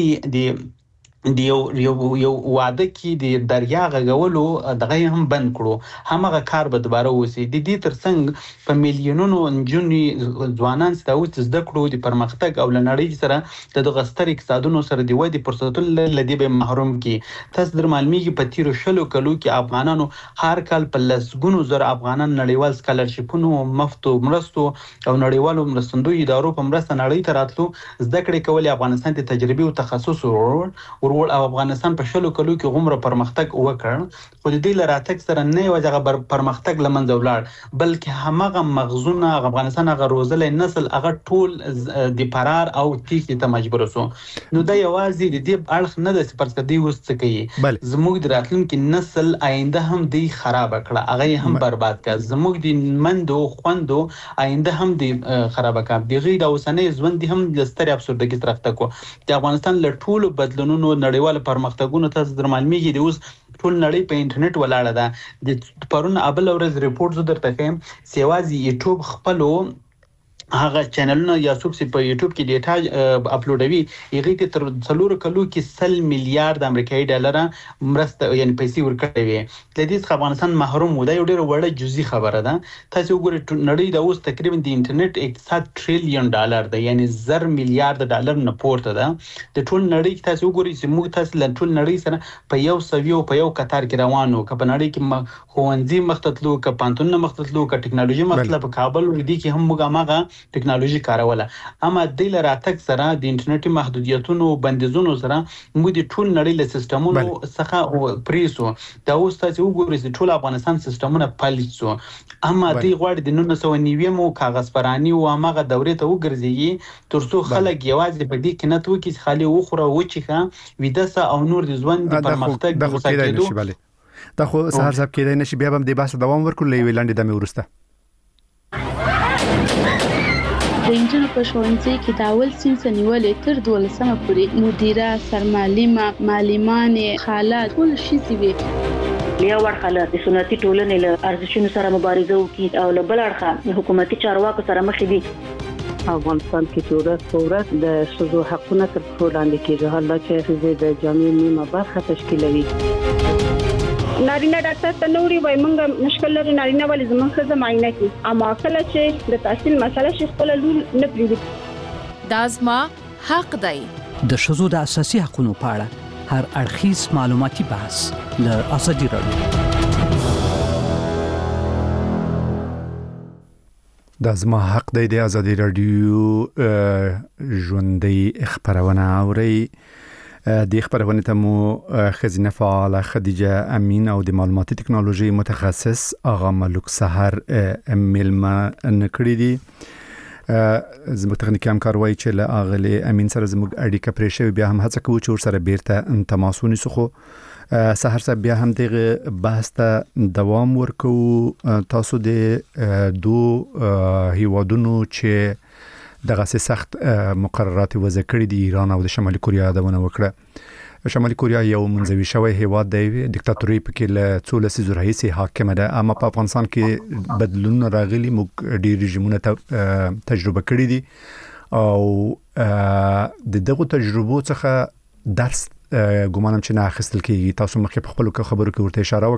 [SPEAKER 5] دی یو واده کې د دریا غغولو دغه هم بند کړو، همغه کار به دوباره وسی. د دې ترڅنګ په میلیونونو نجونې ځوانان ستاسو زده کړو د پرمختګ او لنړۍ سره د غستر اقتصادونو سره د ودی فرصتونو لدی به محروم کی. تاسو در معلومیږي په تیرو شلو کلو کې افغانانو هر کال په لسګونو زر افغانان نړیوال سکالرشپونو مفتو مرستو او نړیوالو مرستندوی ادارو په مرسته نړۍ ته راتلو، زده کړې کولې، افغانستان ته تجربه او تخصص ور وړ او افغانستان په 20 کلو کې غومره پرمختګ وکړ خو د دې لراتک سره نه یو ځای پرمختګ لمنځه ولاړ بلکې همغه مغزونه افغانستان هغه روزلې نسل هغه ټول د فرار او تیښتې ته مجبور شو نو دا یوازې د دې اړخ نه د سپرسکدي وست کوي زموږ د راتلونکي نسل آینده هم دی خراب کړه هغه هم برباد کړ زموږ د مندو خوندو آینده هم دی خراب کړ دغه د اوسنۍ ژوند هم لستر ابسوردګي طرف ته کو د افغانستان له ټولو بدلونونو نړیوال پرمختګونو ته در معلومیږي د اوس ټول نړۍ په انټرنیټ ولاړه ده د پرون ابل ورځ ریپورت درته کوم سیوازي یوټیوب خپلو هغه چینلونه یا څوک چې په یوټیوب کې ډیټا اپلوډوي هغه ته تر 4 کلو کې 100 میلیارډ امریکایي ډالر مرسته یعنی پیسې ورکړې وي د دې افغانستان محروم و دا یو ډېر وړه جزئی خبره ده تاسو وګورئ نړۍ د اوس تقریبا د انټرنیټ اقتصاد ټریلیون ډالر ده یعنی 1000 میلیارډ ډالر نه پورته ده د ټول نړۍ کې تاسو وګورئ چې موږ تاسو له ټول نړۍ سره په یو سویو په یو قطار کې روانو که په نړۍ کې خوندزي مختتلو که پانتون مختتلو که ټکنالوژي مختلف کابل ودی کې هم موږ ماغه ټکنالوژي کاروله اما د لراتک سره د انټرنیټي محدودیتونو بندیزونو سره موږ د ټول نړۍ له سیستمونو څخه پریسو دا اوس تاسو وګورئ چې ټول افغانستان سیستمونه فلج شو اما د غوړ د 1990 کاغذ پرانی او هغه دورې ته وګرځي ترڅو خلک یوازې په دې کې نه توکي خالي وخوره وچیخه ویدسه او نور د ژوند د پرمختګ د وساتېدو
[SPEAKER 3] دا خو سهار صاحب کېدای نشي بیا هم د بحث دوام ورکول لوي لاندې د مورسته
[SPEAKER 10] د انجنونو په ښوونځي کې د اول صنف نیولې تر 12مه پورې مدیره سرمعلمه معلمانې خالات ټول شي وي
[SPEAKER 11] لیا ورخاله د سنتي ټولنې له ارزښتونو سره مبارزه وکړي او له بل اړخه حکومتي چارواکو سره مخ دي
[SPEAKER 12] افغانستان کې ټولنه فورت د شذو حقونه تر څو لاندې کېږي حالا چې د جامعې نیمه برخه تشکیلوي
[SPEAKER 4] نارینه ډاکټر ته نوري وای مونږ مشکل لري نارینه ولې زموږ ښځه معاینه کوي اما کله چې د تحصیل مسله شي خپل لور نه پریږدي
[SPEAKER 2] دا زما حق دی
[SPEAKER 13] د شذو د اساسي حقوقو په اړه هر اړخیز معلوماتي بحث له ازادي راډیو
[SPEAKER 3] د زما حق دی د ازادي راډیو ژوندۍ خبرونه اوري د خبرونه ته مو خزینه فعال خدیجه امین او د معلوماتي ټکنالوژي متخصص اغا ملک سحر ملما نکړی دي زموږ تخنیکی همکار وایي چې له اغلی امین سره زموږ اړیکه پرې شوې بیا هم هڅه کوو چې ور سره بیرته تماس ونیسو خو سحر صاحب بیا هم دغه بحث ته دوام ورکو تاسو د دوه هیوادونو چې دغه سخت مقررات وضع کړې دي ایران او د شمالي کوریا دونه وکړه شمالي کوریا یو منځوي شوی هیواد دی دیکتاتوري پکې له 14 رئیس حاکم ده اما په افغانستان کې بدلون راغلي موږ ډیر رژیمونه تجربه کړې دي او د دغه تجربو څخه درس ګومانم چې نه اخیستل کېږي تاسو مخکې په خپل خبرو کې ورته اشاره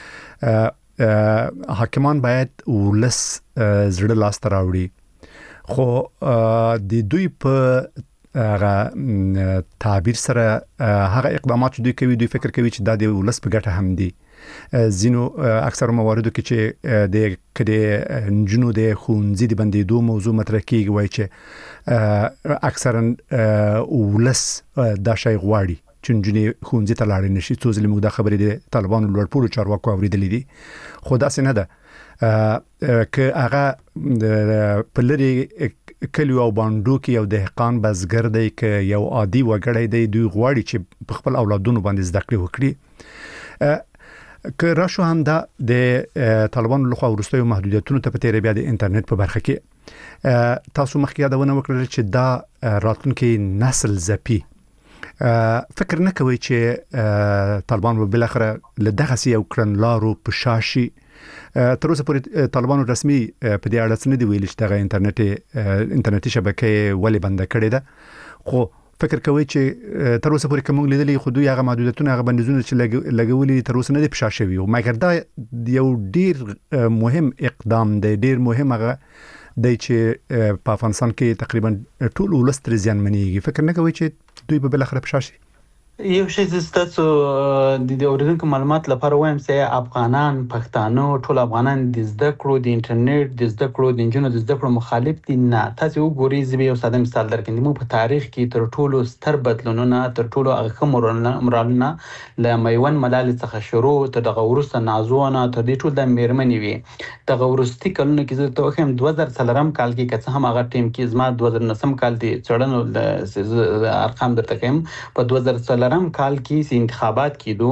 [SPEAKER 3] وکړه حاکمان باید ولس زړه لاس ته راوړي خو د دوی په هغه تعبیر سره هغه اقدامات دوی کوي دوی فکر کوي چې دا د ولس په ګټه هم دي زینو اکثر مواردو کې چې د کډه نجونو د خونځي د بندیدو موضوع مطرح کیږي وای چې اکثرا ولس دا شی غواړي چې نجونې خونځي ته لاړ نشي څو ځله موږ د خبرې د طالبانو لوړپوړو چارواکو اوریدلې دي خو دا څه نه ده که هغه په لري کلیو او باندو کې یو دهقان بزګر دی که یو عادي وګړی دی دوی غواړي چې په خپل اولادونو باندې زده کړې وکړي که راشو هم دا د طالبانو لخوا ورستیو محدودیتونو ته په تیرې بیا د انټرنیټ په برخه کې تاسو مخکې یادونه وکړه چې دا راتلونکي نسل زپی فکر نه کوي چې طالبان به بل اخر له دغه یو کړنلارو په شاشي تر اوسه پورې طالبانو رسمي په دې اړه څه نه دی ویل چې دغه انټرنیټي شبکې ولې بند کړې ده خو فکر کوي چې تر اوسه پورې کوم لیدلې خو دوی هغه محدودیتونه هغه بندیزونه چې لګولي تر اوسه نه دی په شاشوي او مګر دا یو ډیر مهم اقدام دی ډیر مهم هغه دی چې په افغانستان کې تقریبا ټول ولست زیان منیږي فکر نه کوي چې دوی به بل اخر په شاشي
[SPEAKER 5] یو شی زستاسو د اوریدونکو معلومات لپاره وایم چې افغانان پښتانه ټول افغانان د زده کړو د انټرنیټ د زده کړو د انجونو د زده کړو مخالف دي نه. تاسو وګورئ زه یو ساده مثال درکړم. موږ په تاریخ کې تر ټولو ستر بدلونونه تر ټولو هغه مرالونه ل میوند ملالۍ څخه شروع تر دغه وروسته نازونه تر دې ټول د میرمنې وي. دغه وروستي کلونه کې زه ته وایم 2003 کال کې که هم هغه ټیم کې زما 2009 کال دی څړنو د ارقام درته کوم. په 2003 کال کې چې انتخابات کېدو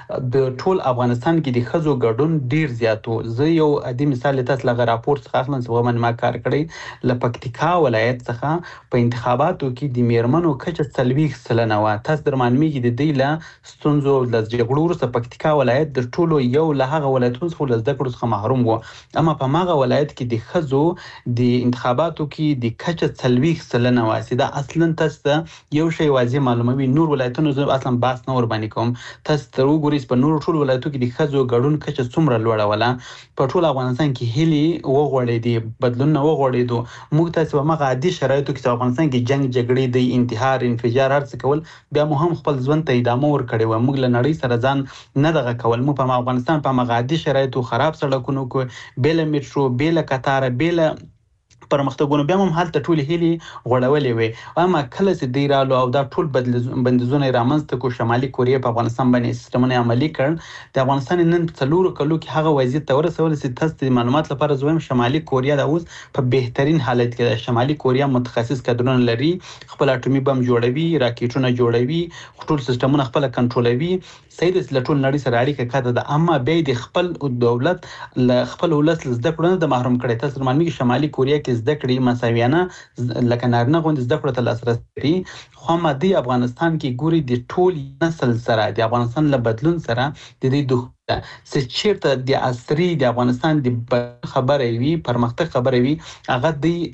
[SPEAKER 5] د ټول افغانستان کې د ښځو ګډون ډیر زیات و. زه یو عادي مثال تاسو لغه راپور څخه اخلم چې ومن ما کار کړی ل پکتیکا ولایت څخه په انتخاباتو کې د میرمنو کچه 40% و. تاسو درمانمیږي د دې له ستونزو د جګړو وروسته پکتیکا ولایت د ټولو یو له هغه ولایتونو څخه د زده کړو څخه محروم و. اما په ماغه ولایت کې د ښځو د انتخاباتو کې د کچه 40% و. دا اصلا تاسو یو شی واضح معلوموي. نور ولایتونو اصلا باس نه ور باندې کوم. تاسو تر وګورئ په نور ټول ولایتونو کې د ښځو ګډون کچه څومره لوړه وله. په ټول افغانستان کې هلي وغوړېدي بدلون وغوړېدو. موږ تاسو په مغه عادي شرایطو کې افغانستان کې جنگ جګړې د انتحار انفجار هر څه کول بیا مو هم خپل ژوند ته ادامه ورکړې و. موږ له نړۍ سره ځان نه دغه کول. موږ په افغانستان په مغه عادي شرایطو خراب سړکونو کې بیل میټرو بیل قطار بیل پرمختګونه بیا هم حالت ټول هلي غړولې وي. اما کله چې دی رالو او دا ټول بندیزونه رامنځته کو شمالي کوریا په افغانستان باندې سیستمونه عملی کړ. د افغانستان نن په څلورو کلو کې هغه وضعیت ته ورسول چې تاسو د معلومات لپاره زویم شمالي کوریا د اوس په بهترین حالت کې ده. شمالي کوریا متخصص کادرونه لري، خپل اټومي بم جوړوي، راکټونه جوړوي، ټول سیستمونه خپل کنټرولوي. سید ټول نړۍ سره اړیکه کاته ده. اما به د خپل دولت خپل ولس زده کړو د محروم کړي. تاسو معلومه شمالي کوریا کې زده کړې مساویانه لکه نارینه غوند زده کړو ته لاسرسي لري. خو مادي افغانستان کې ګوري د ټول نسل سره د افغانستان له بدلون سره د دې دوه چې چیرته د عصري د افغانستان د خبرې وي پرمختګ خبرې وي هغه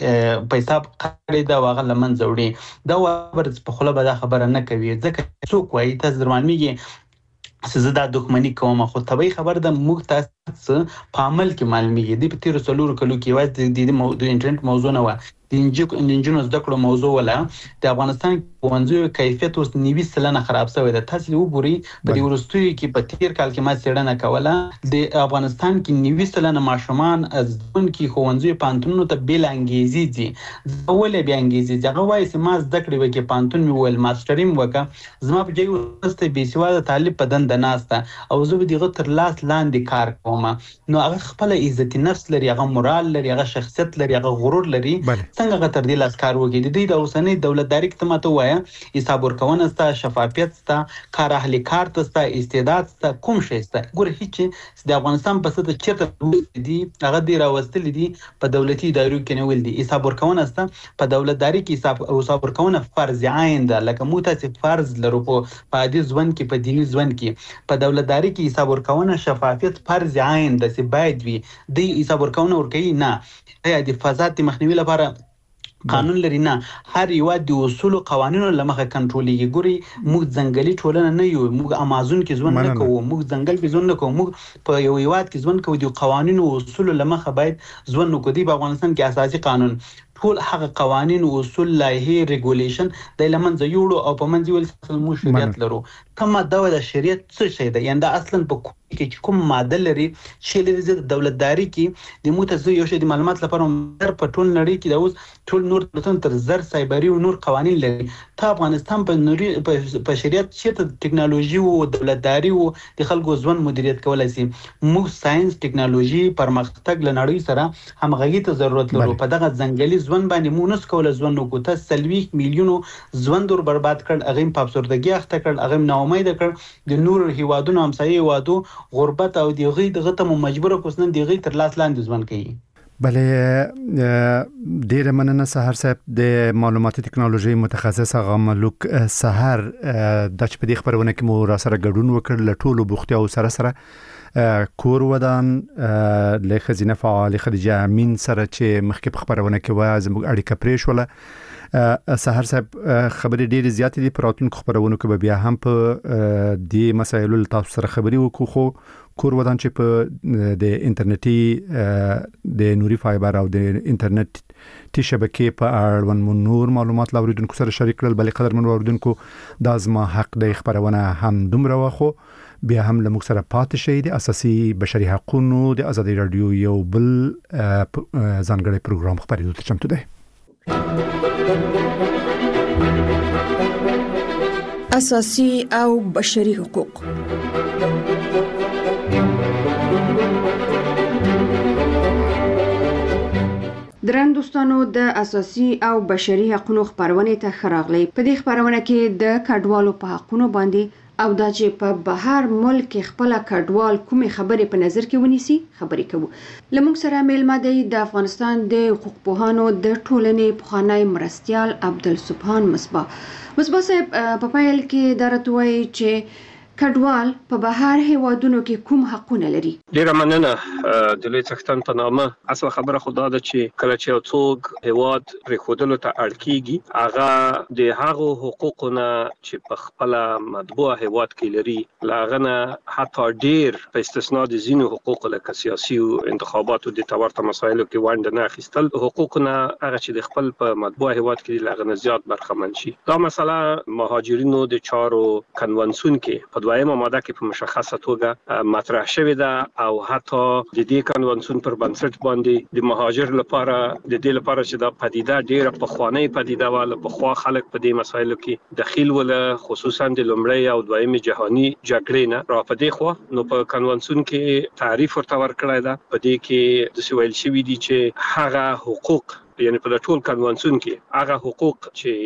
[SPEAKER 5] د پیساب کړي دا واغه لمن زوړي دا ور په خله به دا خبره نه کوي. ځکه څوک وایي تاسو درمانمیږي زه دا دښمنی کوم. خو طبيعي خبر د موږ تاسو په عمل کې معلومیږي. د په 13 کلو کې واځي د انټرنیټ موضوع نه و. د انجینو زده کړو موضوع ولا د افغانستان ښوونځیو کیفیت اوس 90% خراب شوی دی. تاسو وګورئ په دې ورستوي کې په 13 کال کې ما څېړنه کوله د افغانستان کې 90% ماشومان از دون کې ښوونځیو پانتونو ته بیل انګیزي دي. ولې بیا انګیزي هغه وایي چې ما زده کړې وکي پانتون مې ول ماستریم وکړه زما په جای ورسته بي سواده طالب په دند ناسته او زه به دغه تر لاس لاندې کار کوم. نو هغه خپل عزت نفس لري، هغه مورال لري، هغه شخصیت لري، هغه غرور لري. څنګه تر دې لاس کار وکړي. د دې د اوسنۍ دولتداري کې ماته وایي حساب ورکونه ستا شفافیت ستا کار اهلي کار ستا استعداد ستا کوم شي ستا ګور هیڅ د افغانستان په ست چیرته دي هغه دی راوستل دي په دولتي ادارو کې نه ول دي. حساب ورکونه ستا په دولتداري کې حساب ورکونه فرض عین ده لکه مو تاسو فرض لرو په عادي ژوند کې په دینی ژوند کې په دولتداري کې حساب ورکونه شفافیت فرض عین ده چې باید وي. د حساب ورکونه ورکوي نه د فساد مخنیوي لپاره قانون لري نه. هر یو د اصول او قوانینو لمخه کنټرولېږي. ګوري موږ ځنګلي ټولنه نه یو. موږ امازون کې ژوند نه کوو، موږ ځنګل کې ژوند نه کوو، موږ په یو هیواد کې ژوند کوو. د قوانینو او اصول لمخه باید ژوند وکړو. په افغانستان کې اساسي قانون ټول هغه قوانین او اصول لایحه ریګولیشن د لمنځه یوړو او په منځ ول مو شریعت لرو. کومه د شریعت څه شي ده یعنی اصلا په کې کوم ماده لري چې لري د دولتداري کې د متزو یو شی د معلومات لپاره په ټول نړۍ کې د اوس ټول نور تر زر سایبری او نور قوانین لري. ته افغانستان په نوري په شریعت چې ټکنالوژي او دولتداري او د خلکو ژوند مدیریت کولای شي. موږ ساينس ټکنالوژي پرمختګ لنړۍ سره همغږي ته ضرورت لرو. په دغه ځنګلي ژوند باندې مونږ کوله ژوند وکړو. ته 30 میلیونو ژوند ور برباد کړ، هغه په افسردګي اخته کړ، هغه نا امید کړ. د نور هیوادونو همسایي هیوادو غربت او دیغه دغه ته مجبور کوسنن دیغه تر لاس لاندې ژوند کوي.
[SPEAKER 3] بله ډیر مننه سحر صاحب د معلوماتي ټکنالوژي متخصص هغه ملک سحر د چ په دې خبرونه کې مو را سره ګډون وکړ ل ټولو بوختیا او سره کور ودان له خزینه فعال خدیجه امین سره چې مخکې خبرونه کې و زموږ اړیکه پرې شوله سحر صاحب خبرې ډېرې زیاتې دي په راتلونکو خبرونو کې بیا هم په دې مسایلو تاسو سره خبرې وکړو خو کور ودان چې په د انټرنیټي د نوري فایبر او د انټرنیټي شبکې په اړوند نور معلومات لاوریدونکو سره شریک کړل بلې قدرمن اوریدونکو دا زما حق د خبرونه هم دومره واخو بیا هم لموږ سره پاتې شي د اساسي بشري حقوقو د ازادي رادیو یو بل ځانګړی پروګرام خبرېدو ته چمتو دی
[SPEAKER 14] اساسي او بشري حقوق درن دوستانو د اساسي او بشري حقوقو خبرونه ته خراغلي په دې خبرونه کې د کډوالو په حقوقو باندې او دا چې په بهر ملک خپل کډوال کومې خبرې په نظر کې ونیسي خبرې کوو لمونږ سره میلمه دی د افغانستان د حقوق پوهانو د ټولنې پخوانی مرستیال عبدالسبحان مصباح صاحب په پیل کې درتوي چې کډوال په بهر هیوادونو کې کوم حقونه لري
[SPEAKER 15] ډیره مننه د لوی څښتن په نامه اصل خبره خدا ده چې کله چې یو څوک هیواد پرې خودلو ته اړ کیږي هغه د هغو حقوقونه چې په خپل مطبوع هیواد کې لري لاغنه حتی ډیر په استثناء د زینو حقوق لکه سیاسي او انتخاباتو د تورته مسایلو کې وانډ نه اخیستل حقوقونه هغه چې د خپل په مطبوع هیواد کې لاغنه زیات برخمن شي دا مسله مهاجرینو د چارو کنونسیون کې په دویمه ماده کې په مشخصه توګه مطرح شوې ده او حتی د دې کنونسیون پر بنسټ باندې د مهاجر لپاره د دې لپاره چې دا پدیده ډیره پخوانی پدیده ولا پخوا خلک په دې مسایلو کې دخیل ول خصوصا د لومړی او دویمه جهانی جګړې نه را پدې خو نو په کنونسیون کې تعریف ورته ورکړی ده په دې کې د سویل شوی دي چې هغه حقوق یعنی په ټول کنونسیون کې هغه حقوق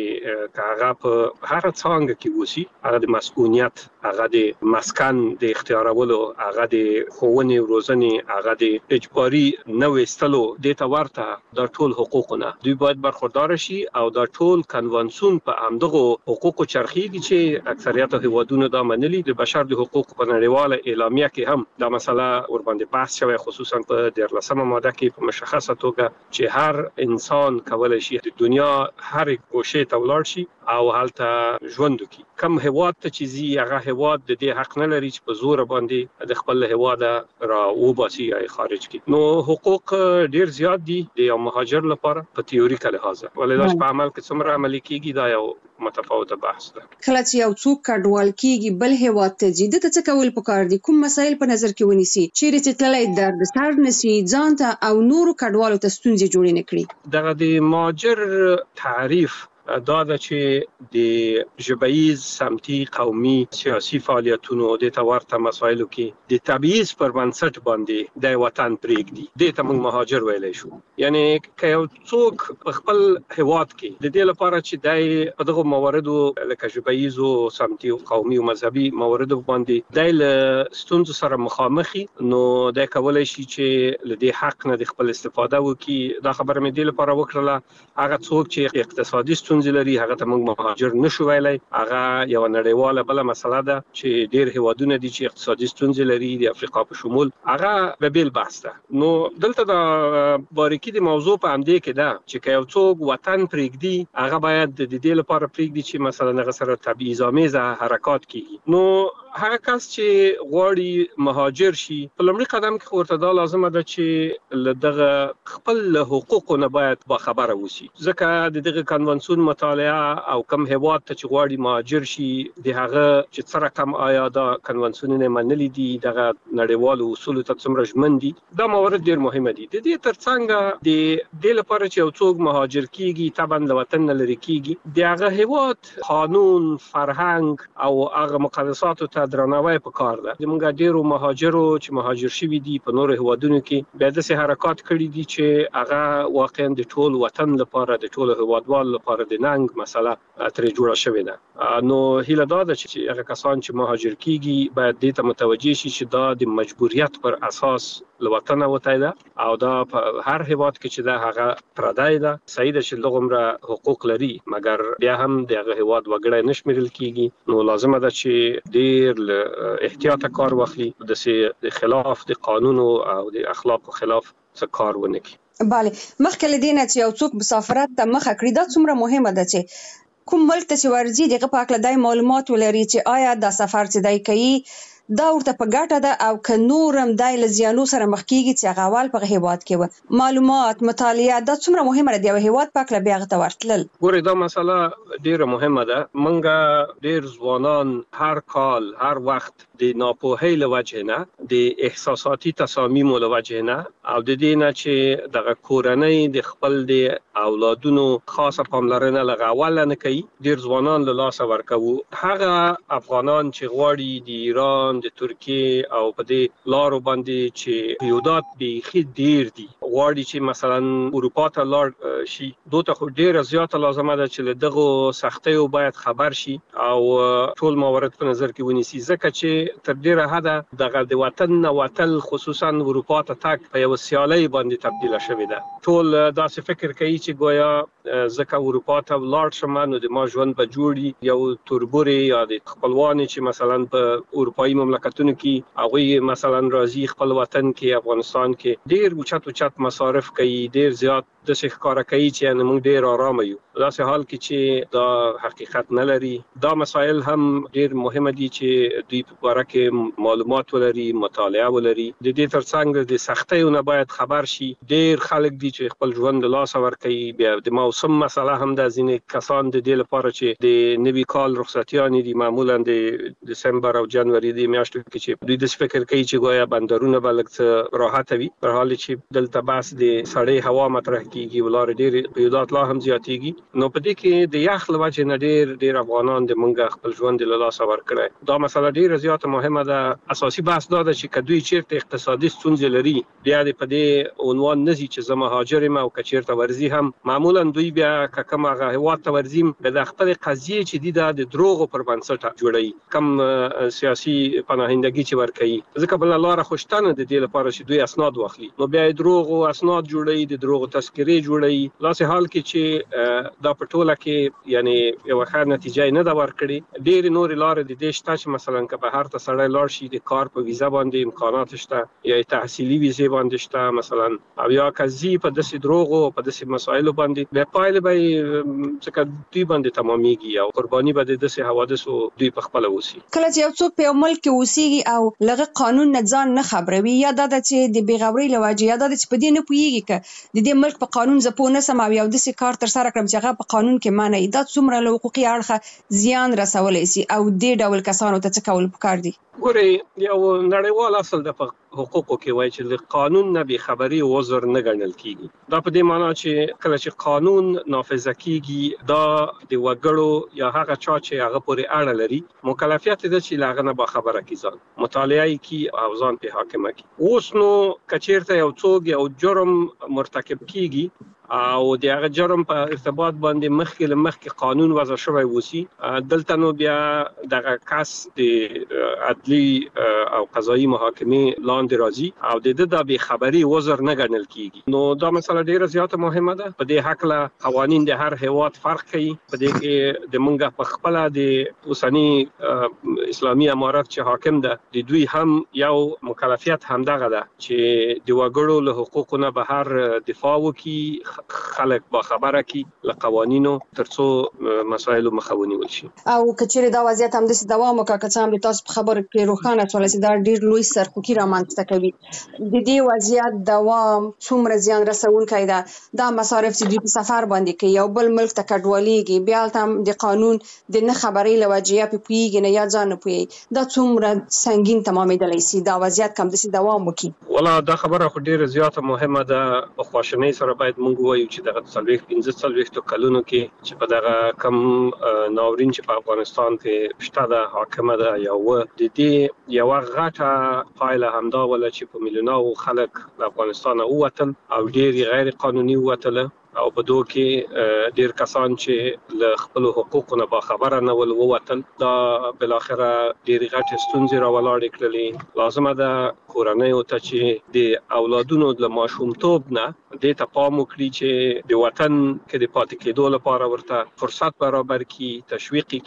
[SPEAKER 15] چې هغه په هر څنګه کې وسی هغه د مسؤلیت هغه د مسکن د اختیارولو هغه د ښوونې او روزنې هغه د اجباري نو استلو د تورته د ټول حقوقونه دوی باید برخوردار شي او د ټول کنونسیون په همدغه حقوقو چرخیږي چې اکثریت هیوادونو دا منلي د بشر د حقوقو په نړیواله اعلامیه کې هم دا مسله ور باندې بحث شوی خصوصا په 13مه ماده کې په مشخصه توګه چې هر انسان کولای شي د دنیا هر ګوشه ته ولاړ شي او هلته ژوند وکړي کم هیواد ته چې زی هغه هیواد د دې حق نه لري چې په زور باندې د خپل هیواد را وباسي یا خارج کړي نو حقوق ډیر زیات دي د مهاجر لپاره په تیوریکل لحاظ ولې په عمل کې څومره عملي کیږي دا یو متفاوته بحث ده
[SPEAKER 14] کله چې یو څوک کډوال کیږي بل هیواد ته ځي د څه کول پکار دي کوم مسایل په نظر کې ونیسي چیرې چې تلای درد سر نسی ځان ته او نورو کډوالو ته ستونزې جوړې نه کړي
[SPEAKER 15] دغه د مهاجر تعریف دا د چې د ژبیز سمتي قومي سیاسي فعالیتونو د تورته مسایلو کې د تبعیض پر بنسټ باندې د وطن پرېږدي د تمنګ مهاجر ویلای شو یعنی که یو څوک خپل هیواد کې د دې لپاره چې د دغه مواردو لکه ژبیز او سمتي او قومي او مذهبي مواردو باندې د ستونزو سره مخامخي نو د کولای شي چې له دې حق نه د خپل استفاده وکړي دا خبره مې د لپاره وکړه هغه څوک چې اقتصادي لري هغه ته موږ مهاجر نشو ویلای هغه یو نړیواله بل مسله ده چې ډیر هیوادونه دي چې اقتصادي ستونزې لري د افریقا په شمول هغه به بیل بحث ده نو دلته د باریکی د موضوع په همدې کې ده چې یو څوک وطن پرېږدي هغه باید د دې لپاره پرېږدي چې مثلا هغه سره تبعیض‌آمیز حرکات کیږي نو هغه کس چې غواړي مهاجر شي په لومړي قدم کې ورته دا لازمه ده چې دغه خپل حقوقو نه باید با خبره وسی ځکه دغه کنونسیون مطالعه او کم هیواد ته چې غواړي مهاجر شي د هغه چې څره کم آیا دا کنونسیونونه منلي دي دغه نړیوالو اصول ته څومره ژمن دي دا موارد ډیر مهمه دي د دې ترڅنګ د دې لپاره چې یو څوک مهاجر کیږي طبعا له وطن نه لري کیږي د هغه هیواد قانون فرهنګ او هغه مقدساتو ته درناوی پکار ده زموږ ډیرو مهاجرو چې مهاجر شوي دي په نورو هیوادونو کې بیا داسې حرکات کړي دي چې هغه واقعا د ټول وطن لپاره د ټول هیوادوال لپاره د ننګ مسله ترې جوړه شوې ده نو هیله دا ده چې هغه کسان چې مهاجر کیږي باید دې ته متوجه شي چې دا د مجبوریت پر اساس له وطن وته ده او دا په هر هیواد کې چې دا هغه پردای ده صحیح ده چې لغمره حقوق لري مګر بیا هم دغه هیواد وګړي نشمیرل کیږي نو لازمه ده چې ډیر احتیاط کار واخلي د خلاف د قانون او د اخلاق خلاف څه کار ونه کړي
[SPEAKER 14] bale مخکې لدینه چې یو څوک مسافرت ته مخه کړی دا څومره مهمه ده چې کوم ملک ته چې ورځي دغه په اړه دای معلومات ولري چې آیا دا سفر چې دای کوي دا ورته په ګټه ده او که نورم دای له زیانو سره مخ کیږي چې هغه اول په هیواد کې و معلومات مطالعه دا څومره مهمه ده د هیواد په اړه بیا غته ورتلل
[SPEAKER 15] ګوره دا مسله ډیره مهمه ده منګه ډیر ځوانان هر کال هر وخت د ناپوهۍ له وجه نه د احساساتي تصامیمو له وجه نه او د دې نه چې دغه کورنۍ د خپل د اولادونو خاصه پاملرنه لغوله نه کوي ډیر ځوانان له لاسه ورکوي هغه افغانان چې غواړي د ایران د ترکیه او په دې لارو باندې چې قیودات بیخي ډیر دي غواړي چې مثلا اروپا ته لاړ شي دوته خو ډیره زیاته لازمه ده چې دغه سختیو باید خبر شي او ټول موارد په نظر کې ونیسي ځکه چې تر ډیره حده دغه د وطن وتل خصوصا اروپا ته تک په یو سیالي باندې تبدیل شوې ده ټول داسې فکر کوي چې گویا ځکه اروپا ته لاړ شم نو د ما ژوند به جوړي یو توربوري یا د خپلوان چې مثلا په اروپאי مملکتونو کې هغه مثلا راځي خپل وطن کې افغانستان کې ډیر اوچت مصارف کوي ډیر زیات د ښکارا کوي چې موږ ډیر آرام یو داسې حال کې چې دا حقیقت نه لري دا مسایل هم ډیر مهمه دي چې دوی په اړه کې معلومات ولري مطالعه ولري د دې ترڅنګ د سختیونو باید خبر شي ډیر خلک دي چې خپل ژوند له لاسه ورکوي بیا د موسم مسله هم د ځینې کسان د دې لپاره چې د نوي کال رخصتیانې دي معمولا د دسمبر او جنوري د میاشتو کې چې دوی د فکر کوي چې گویا بندرونه بلک راحت وي په حال چې دلته بس د سړې هوا مطرح کیږي ولر ډیر قیودات لا هم زیاتېږي نو په دې کې د یخ لوجه نه ډیر افغانان د منګه خپل ژوند له لاسه ورکړي دا مسله ډیره زیاته مهمه ده اساسي بحث دا ده چې کدوې چیرته اقتصادي ستونزې لري بیا د په دې عنوان نزي چې زما هاجر ما او کچیرته ورزي هم معمولا دوی بیا کما هیواد ته ورزیم د خپل قضیه چې د دروغ پر بنسټ جوړي کم سیاسي پناهندګي چې ورکړي ځکه بل لاره خوشتنه د دې لپاره چې دوی اسناد واخلي نو بیا دروغ او اسناد جوړي د دروغ تذکرې جوړي لاسه حال کې چې دا پټوله کې یعنی یو ښه نتیجه نه دا ورکړي ډېر نور لارې د دې شته چې مثلا که بهر ته سړی لاړ شي د کار په ویزا باندې امکانات شته یا تحصیلي ویزه باندې شته مثلا او یا کزي په داسې دروغ او په داسې مسایلو باندې به پایله به څنګه دوی باندې تمامېږي او قرباني به د داسې حوادثو دوی په خپل وسی
[SPEAKER 14] کله چې یو څوک په ملک کې اوسېږي او لغه قانون نه ځان نه خبروي یا د چې د بیغوري لواجه یا د چې په دې نه پويږي ک د دې ملک په قانون زپونه سم او یو د سې کار تر سره کړم چې هغه په قانون کې معنی دا څومره له حقوقي اړخه زیان رسولای شي او دې ډول کسانو ته څه کول پکار دي
[SPEAKER 15] ګوري یو نړیوال اصل د حقوقو کې وایي چې د قانون نه به خبري عذر نه ګڼل کیږي دا په دې معنی چې کله چې قانون نافذ کیږي دا د وګړو یا هغه چا چې هغه پورې اړه لري مکلفیت دي چې لاغه نه با خبره کیږي مطالعه کی او ځان په حاکمه کی اوس نو کچیرته یو څوک یو جرم مرتکب کیږي او د هغه جرم په ارتباط باندې مخکې قانون وضع شوی وسی دلته نو بیا دغه کس د عدلی او قضایي محاکمه لاندې راځي او د دې د به خبري عذر نه ګڼل کیږي نو دا مسله ډیره زیاته مهمه ده په دې حق له قوانين د هر هیواد فرق کوي په دې کې د منګه په خپل د اوسنی اسلامي امارات چې حاکم ده د دوی هم یو مکلفیت هم دغه ده چې د وګړو له حقوقو نه بهر دفاع وکړي خلک با خبره کی له قوانینو ترڅو مسایل مخاوني وشي
[SPEAKER 14] او کچېره دا وضعیت هم د دوام وکړه که څه هم تاسو په خبره کې روښانه شول چې دا ډیر لوی سرخوکي رامنځته کوي د دې وضعیت دوام څومره زیان رسونکی ده دا مصارف چې دوی په سفر باندې کوي یو بل ملک ته کډوالېږي بیا هم د قانون د نه خبرې له وجې په پیګ نه یا ځان نه پوي دا څومره سنگین تمامېدلی شي دا وضعیت کم د دوام وکړي
[SPEAKER 15] ولا دا خبره خو ډیره زیاته مهمه ده په خواشنۍ سره باید موږ وایو چې دغه 15 کلونو کې چې په دغه کم ناورین چې په افغانستان کې شته د حاکمه ده یو د دې یو غټه پایله همدا ولا چې په میلیونو خلک د افغانستان اوتل او ډیر غیر قانوني وتل او په دوه کې ډیر کسان چې له خپل حقوقو نه با خبره نه ول ووتل دا بل اخره ډیر غټ ستونزې راولاړې کړلې لازمه ده کورنۍ او ته چې د اولادونو د ماشومتوب نه د ته پام وکړي چې د وطن کې د پاتې کېدو لپاره ورته فرصت برابر کړي تشویق کړي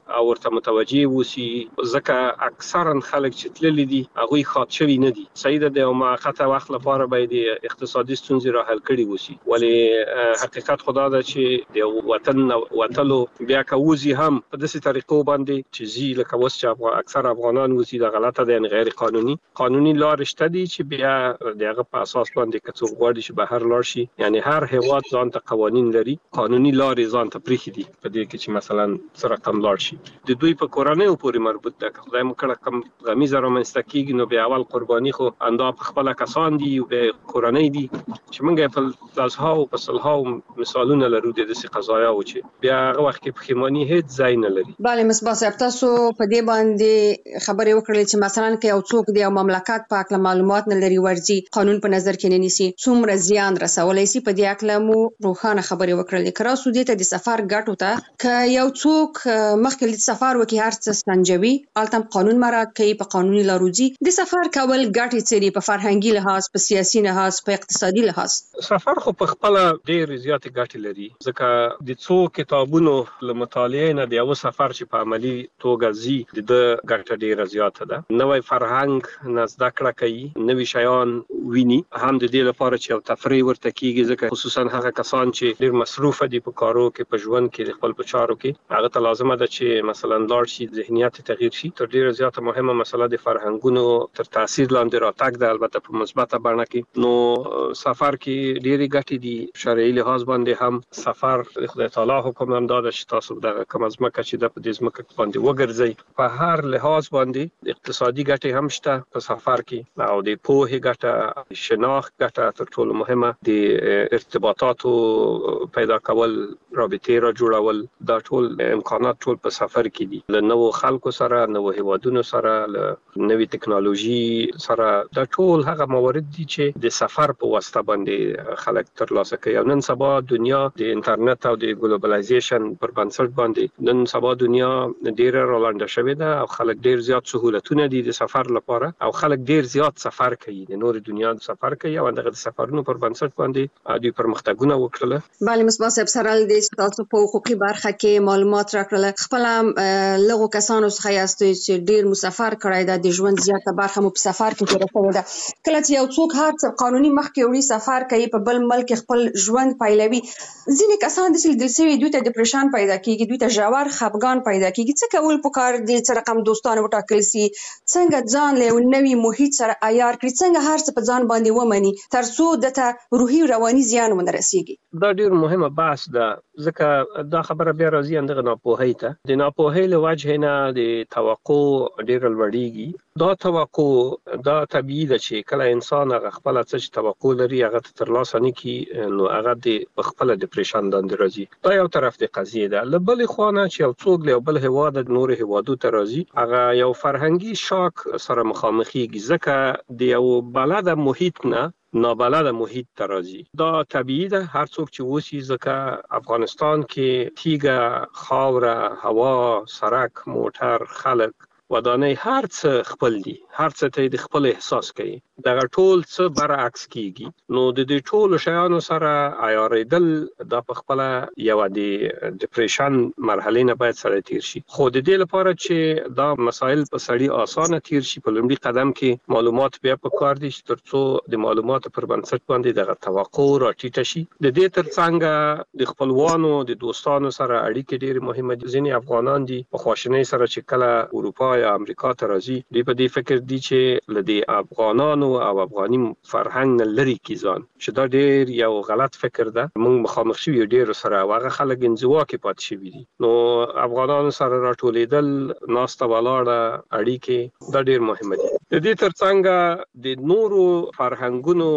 [SPEAKER 15] او ورته متوجي وسی ځکه اکثرا خلک چې تللی دي هغه خاط شوی نه دي سید د موقته وخت لپاره باید اقتصادي ستونزې را حل کړي وسی ولی حقیقت خدا ده چې د وطن وتلو بیا کوزي هم په داسې طریقو باندې چې زی لکه وس چې اکثر افغانان وسی د غلطه د غیر قانوني لار شته دي چې بیا دغه په اساس باندې کڅو غواړي چې بهر لاړ شي یعنی هر هیواد ځان ته قوانين لري قانوني لارې ځان ته پریخي دي په دې کې چې مثلا سره کم لاړ شي د دوی په کورنۍ پورې مربوط ده خدای مو کړه کم غمیزه رامنځته کیږي نو بیا اول قرباني خو اندا په خپل کسان دي او به کورنۍ دي چې موږ په لاسها او په صلها مثالونه لرو د دې قضایا او چې بیا هغه وخت کې پښیمانی هیڅ ځای نه لري
[SPEAKER 14] bale مصباح صاحب تاسو په دې باندې خبرې وکړلې چې مثلا کې یو څوک دی او مملکت په اړه معلومات نه لري ورځي قانون په نظر کې نه نیسي څومره زیان رسولای شي په دې اړه مو روښانه خبرې وکړلې کرا سودی ته د سفر ګټو ته ک یو څوک مخکې د سفر وکي هر څه سنجوي التم قانون مراعات کوي په قانوني لارودي د سفر کول ګټې څه په فرهنګي لحاظ په سیاسي لحاظ په اقتصادي لحاظ
[SPEAKER 15] سفر خو په خپل ډېر زیات ګټې لري ځکه د څو کتابونو له مطالعې نه د یو سفر چې په عملی توګه زی د ګټه ډېره زیاته ده نوې فرهنګ نزد کړه کوي نوې شیان ویني هم د دې لپاره چې تفریح ورته کیږي ځکه خصوصا هغه کسان چې ډېر مصروف دي په کارو کې په ژوند کې خپل په چارو کې هغه ته لازمه ده چې مثلا لاړ شي ذهنیت تغییر شي تر ډیره زیاته مهمه مسله د فرهنګونو تر تاثیر لاندې راتګ ده البته په مثبته بڼه کې نو سفر کې ډېری ګټې دي شرعي لحاظ باندې هم سفر خدای تعالی حکم هم داده چې تاسو دغه کوم ځمکه چې د دې ځمکه باندې وګرځي په هر لحاظ باندې اقتصادي ګټې هم شته په سفر کې او د پوهې ګټه شناخت ګټه تر ټولو مهمه د ارتباطاتو پیدا کول رابطې را جوړول دا ټول امکانات ټول په سفر کې دي له نوو خلکو سره نوو هیوادونو سره له نوې ټکنالوژي سره دا ټول هغه موارد دي چې د سفر په واسطه باندې خلک ترلاسه کوي نن سبا دنیا د انټرنیټ او د ګلوبلایزیشن پر بنسټ باندې نن سبا دنیا ډیره رالانده شوې ده او خلک ډیر زیات سہولتونه دي د سفر لپاره او خلک ډیر زیات سفر کوي د نور دنیا سفر کوي او دغه سفرونو پر بنسټ باندې دوی پرمختګونه وکړل
[SPEAKER 14] bale مصباح صاحب سره د تاسو په حقوقي برخه کې معلومات راکړل خپل لغو کسانو څخه یاستئ چې ډیر مسافر کړای دا د ژوند زیاته برخه مو په سفر کې تیر کړې ده کله چې یو څوک هر څه قانوني مخکې وړي سفر کوي په بل ملک خپل ژوند پیلوي ځینې کسان د سل دلسوي دوی ته ډیپریشن پیدا کیږي دوی ته ژور خفګان پیدا کیږي څه کول پکار دي چې رقم دوستانه وټاکل سي څنګه ځان له نوې محیط سره عیار کړي څنګه هر څه په ځان باندې ومني ترڅو دته روحي رواني زیان ونه رسیږي
[SPEAKER 15] دا ډیر مهمه بحث ده ځکه دا خبره بیا راځي اندغه ناپوهی ته د ناپوهی له وجه نه د توقع ډیر لوړیږي دا توقع دا طبيعي ده چې کله انسان هغه خپل څه توقع لري هغه ترلاسه نه کی نو هغه د خپل ډیپریشن باندې راځي دا یو طرف د قضیه ده لبل خوانه چې یو څوک له بل هواد نور هوادو ته راځي هغه یو فرهنګي شاک سره مخامخېږي ځکه د یو بلد محیط نه نابلده محیط ترازی دا طبیعی ده هر څوک چې وسی ځکه افغانستان کې تیګه خاوره هوا سړک موټر خلک ودانۍ هر څه خپل دي هر څه ته د خپل احساس کوي دغه ټول څه برعکس کیږي نو د دې ټول شیانو سره عیارېدل د خپل یو د ډیپریشن مرحله نه باید سره تیر شي خو د دې لپاره چې دا مسائل په سړی اسانه تیر شي په لومړي قدم کې معلومات بیا په کار دي ترڅو د معلوماتو پر بنسټ باندې دغه توقع راټیټ شي د دې ترڅنګ د خپلوانو د دوستانو سره اړیکې ډېر مهمه دي ځینې افغانان دي په خواشنۍ سره چې کله اروپا یا امریکا ته راځي دوی په دې فکر دي چې لدی افغانانو او افغاني فرهنګ نه لري کیځان چې دا ډېر یو غلط فکر ده موږ مخامخ شو ډېر سره واغه خلک انزوا کې پات شي دي نو افغانانو سره راټولېدل ناسته ولاړه اړیکې دا ډېر مهمه دي د دې ترڅنګ د نورو فرهنګونو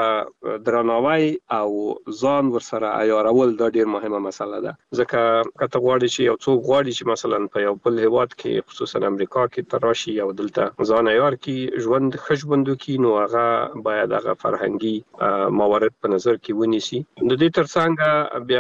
[SPEAKER 15] ته درناوی او ځان ورسره عیارول دا ډېر مهمه مسله ده ځکه کته غواړي چې یو څوک غواړي چې مثلا په یو بل هیواد کې خصوصا امریکا کې تراشي او دلته ځان عیار کې ژوند خشبندو کې نو هغه باید هغه فرهنګي موارد په نظر کې ونیسي د دې ترڅنګ بیا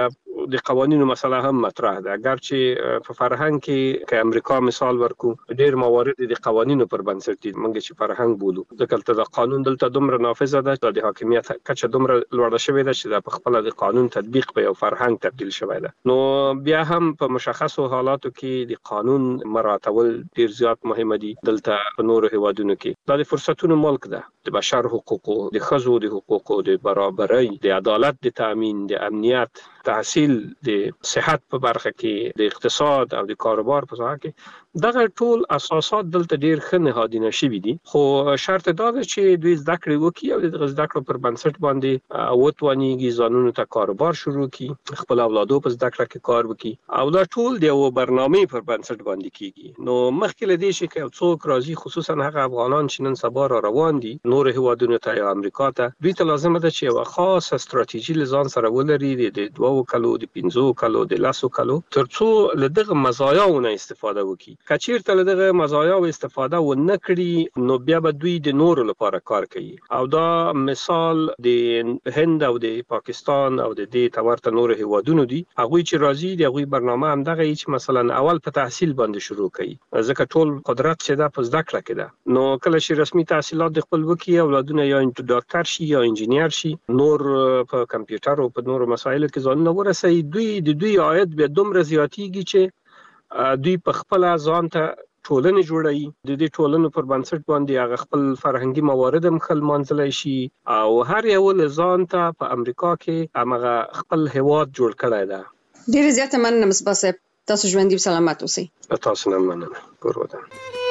[SPEAKER 15] د قوانینو مسله هم مطرح ده. اگر چې په فرهنګ کې که امریکا مثال ورکو ډیر موارد د قوانینو پر بنسټ دي موږ چې فرهنګ بولو، ځکه د قانون دلته دومره نافذه ده، د حاکمیت کچه دومره لوړه شوې ده چې په خپل د قانون تطبیق په یو فرهنګ تبدیل شوی ده. نو بیا هم په مشخصو حالاتو کې د قانون مراعاتول ډیر زیات مهمه دي. دلته په نورو هیوادونو کې دا د فرصتونو ملک ده، د بشر حقوقو، د ښځو د حقوقو، د برابرۍ، د عدالت د تامین، د امنیت، تحصیل، د صحت په برخه کې، د اقتصاد او د کاروبار په ځای کې دغه ټول اساسات دلته ډیر ښه نهادینه شوي دي. خو شرط دا ده چې دوی زده کړې وکړي او د زده کړو پر بنسټ باندې وتوانیږي ځانونو ته کاروبار شروع کړي، خپل اولادو په زده کړه کې کار وکړي او دا ټول د یو برنامې پر بنسټ باندې کیږي. نو مخکې له دې چې یو څوک راځي، خصوصا هغه افغانان چې نن سبا را روان دي نور هیوادونو ته یا امریکا ته، دوی ته لازمه ده چې یو خاصه ستراتیژي لزان سره ولري د 2 کلو، د 5 کلو، د 10 کلو، ترڅو له دغه مزایاونه استفاده وکړي. کچیرته له دغه مزایاو استفاده ونه کړي نو بیا به دوی د نورو لپاره کار کوي. او دا مثال د هند او د پاکستان او د دې تورته نور هیوادونو دي. هغه چې راځي د هغه برنامه هم دغه چې مثلا اول په تحصیل باندې شروع کوي، ځکه ټول قدرت چې دا په زده کړه کې ده. نو کله چې رسمي تحصیلات د خپل وکي اولادونه یا ډاکټر شي یا انجینیر شي، نور په کمپیوټر او په نورو مسایلو کې ځان ورسوي، دوی عاید به دومره زیاتیږي چې دوی په خپل ځان ته ټولنه جوړوي. د دې ټولنو پر بنسټ باندې هغه خپل فرهنګي موارد هم خل منځلای شي او هر یو ځان ته په امریکا کې هغه خپل هیواد جوړ کړی ده.
[SPEAKER 14] ډیر زیاته مننه مصباح صاحب، تاسو ژوندۍ سلامت اوسئ.
[SPEAKER 15] تاسو نه مننه. پروردن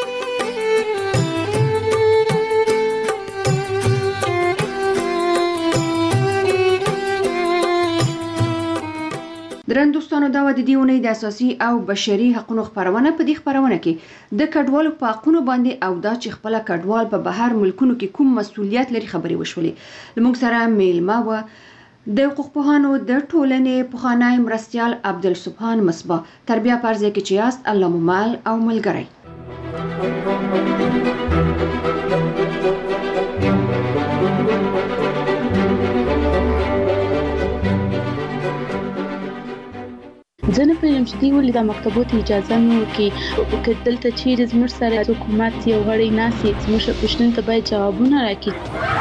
[SPEAKER 14] درن دوستانو، دا د دې اونۍ د اساسي او بشري حقوقو خبرونه په دې خبرونه کې د کډوالو په حقوقو باندې او دا چې خپل کډوال په بهر ملکونو کې کوم مسؤلیت لري خبري وشولې. لمونږ سره میلمه و د حقوق پوهانو د ټولنې پوهانای مرستيال عبدالسبحان مصباح. تربیه پرځه کې چې یاست الله مو مال او ملګری.
[SPEAKER 10] ځنه په یم چې دی ولې د مکتبونو اجازه نه ورکړي، دلته چیرې زموږ سره حکومت یو غړی ناسي زموږ پوښتنې ته باید جوابونه راکړي.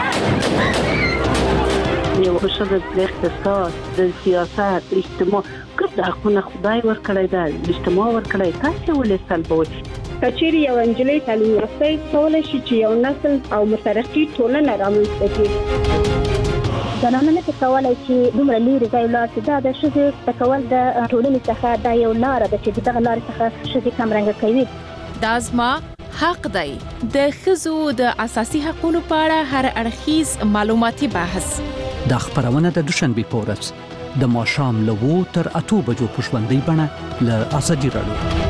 [SPEAKER 12] یو بشر د اقتصاد، د سیاست، اجتماع ګرد حقونه خدای ورکړی دا، اجتماع ورکړی، تاسو ولې سلبوي؟
[SPEAKER 4] کچېری یو انجلۍ تعلیم یافته کولای شي چې یو نسل او مترقي ټولنه رامنځته کړي.
[SPEAKER 16] زنانه نه کولای چې دومره لري ځای لاړ شي. دا د ښځې تکول د ټولنې څخه دا یو لار ده چې دغه لار څخه ښځې کمرنګ کوي.
[SPEAKER 2] دا زما حق دی. د ښځو د اساسي حقوقو په اړه هر اړخیز معلوماتي بحث
[SPEAKER 13] د خبرونه د دوشنبه په ورځ د ماښام له 2 تر 8 بجو په ژوندۍ بڼه له ازادي راډیو.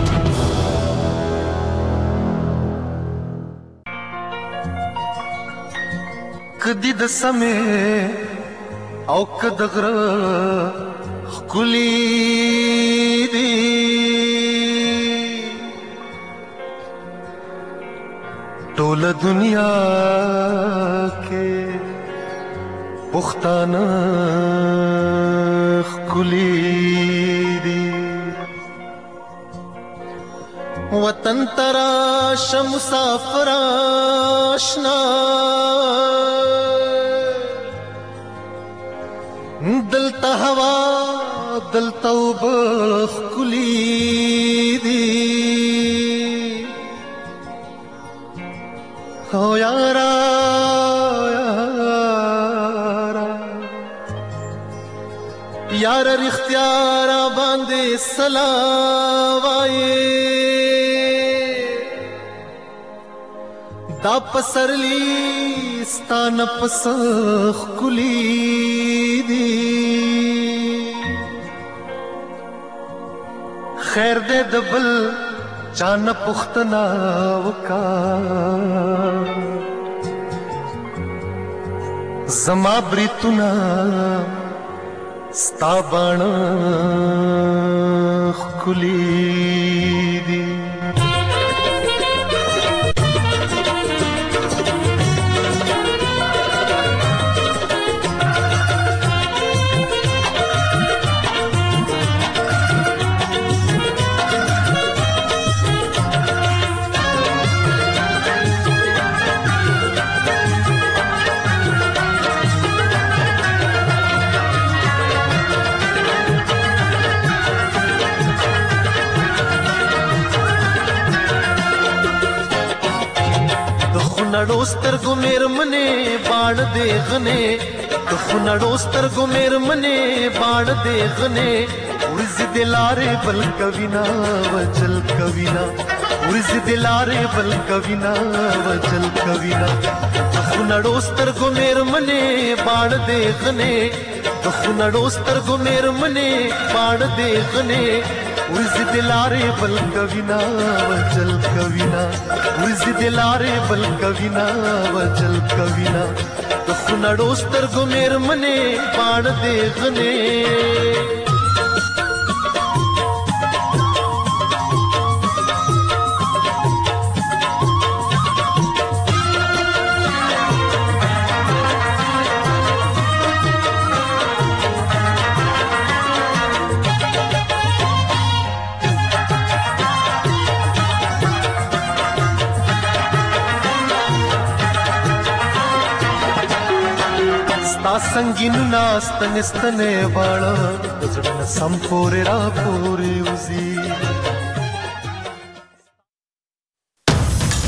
[SPEAKER 17] کدی د سمې او کدغره خلی دی ټول دنیا کې پښتانه خلی دی وطن ترا شمسافر آشنا دلتا هوا دلتا وبخ کلی دی او یارا یارا یارا رختیارا باندې سلاوای دا پسرلی ستان پسخ کلی دی خیر دې دبل چان پختنا وکا زما بریتنا ستابان کلی دی خونړو سترګو مېرمنې باڼ دې غنې د خونړو سترګو مېرمنې باڼ دې غنې ورځ دې لارې بل کوینا وجل کوینا ورځ دې لارې بل کوینا وجل کوینا د خونړو سترګو مېرمنې باڼ دې غنې د خونړو سترګو مېرمنې باڼ دې غنې ورځ دې لارې بل کوینا وجل کوینا ورځ دې لارې بل کوینا وجل کوینا د خونړو سترګو مېرمنې باڼ دې غنې संगीन नास्तन स्तने वाला सम पोरे रा पोरे उजी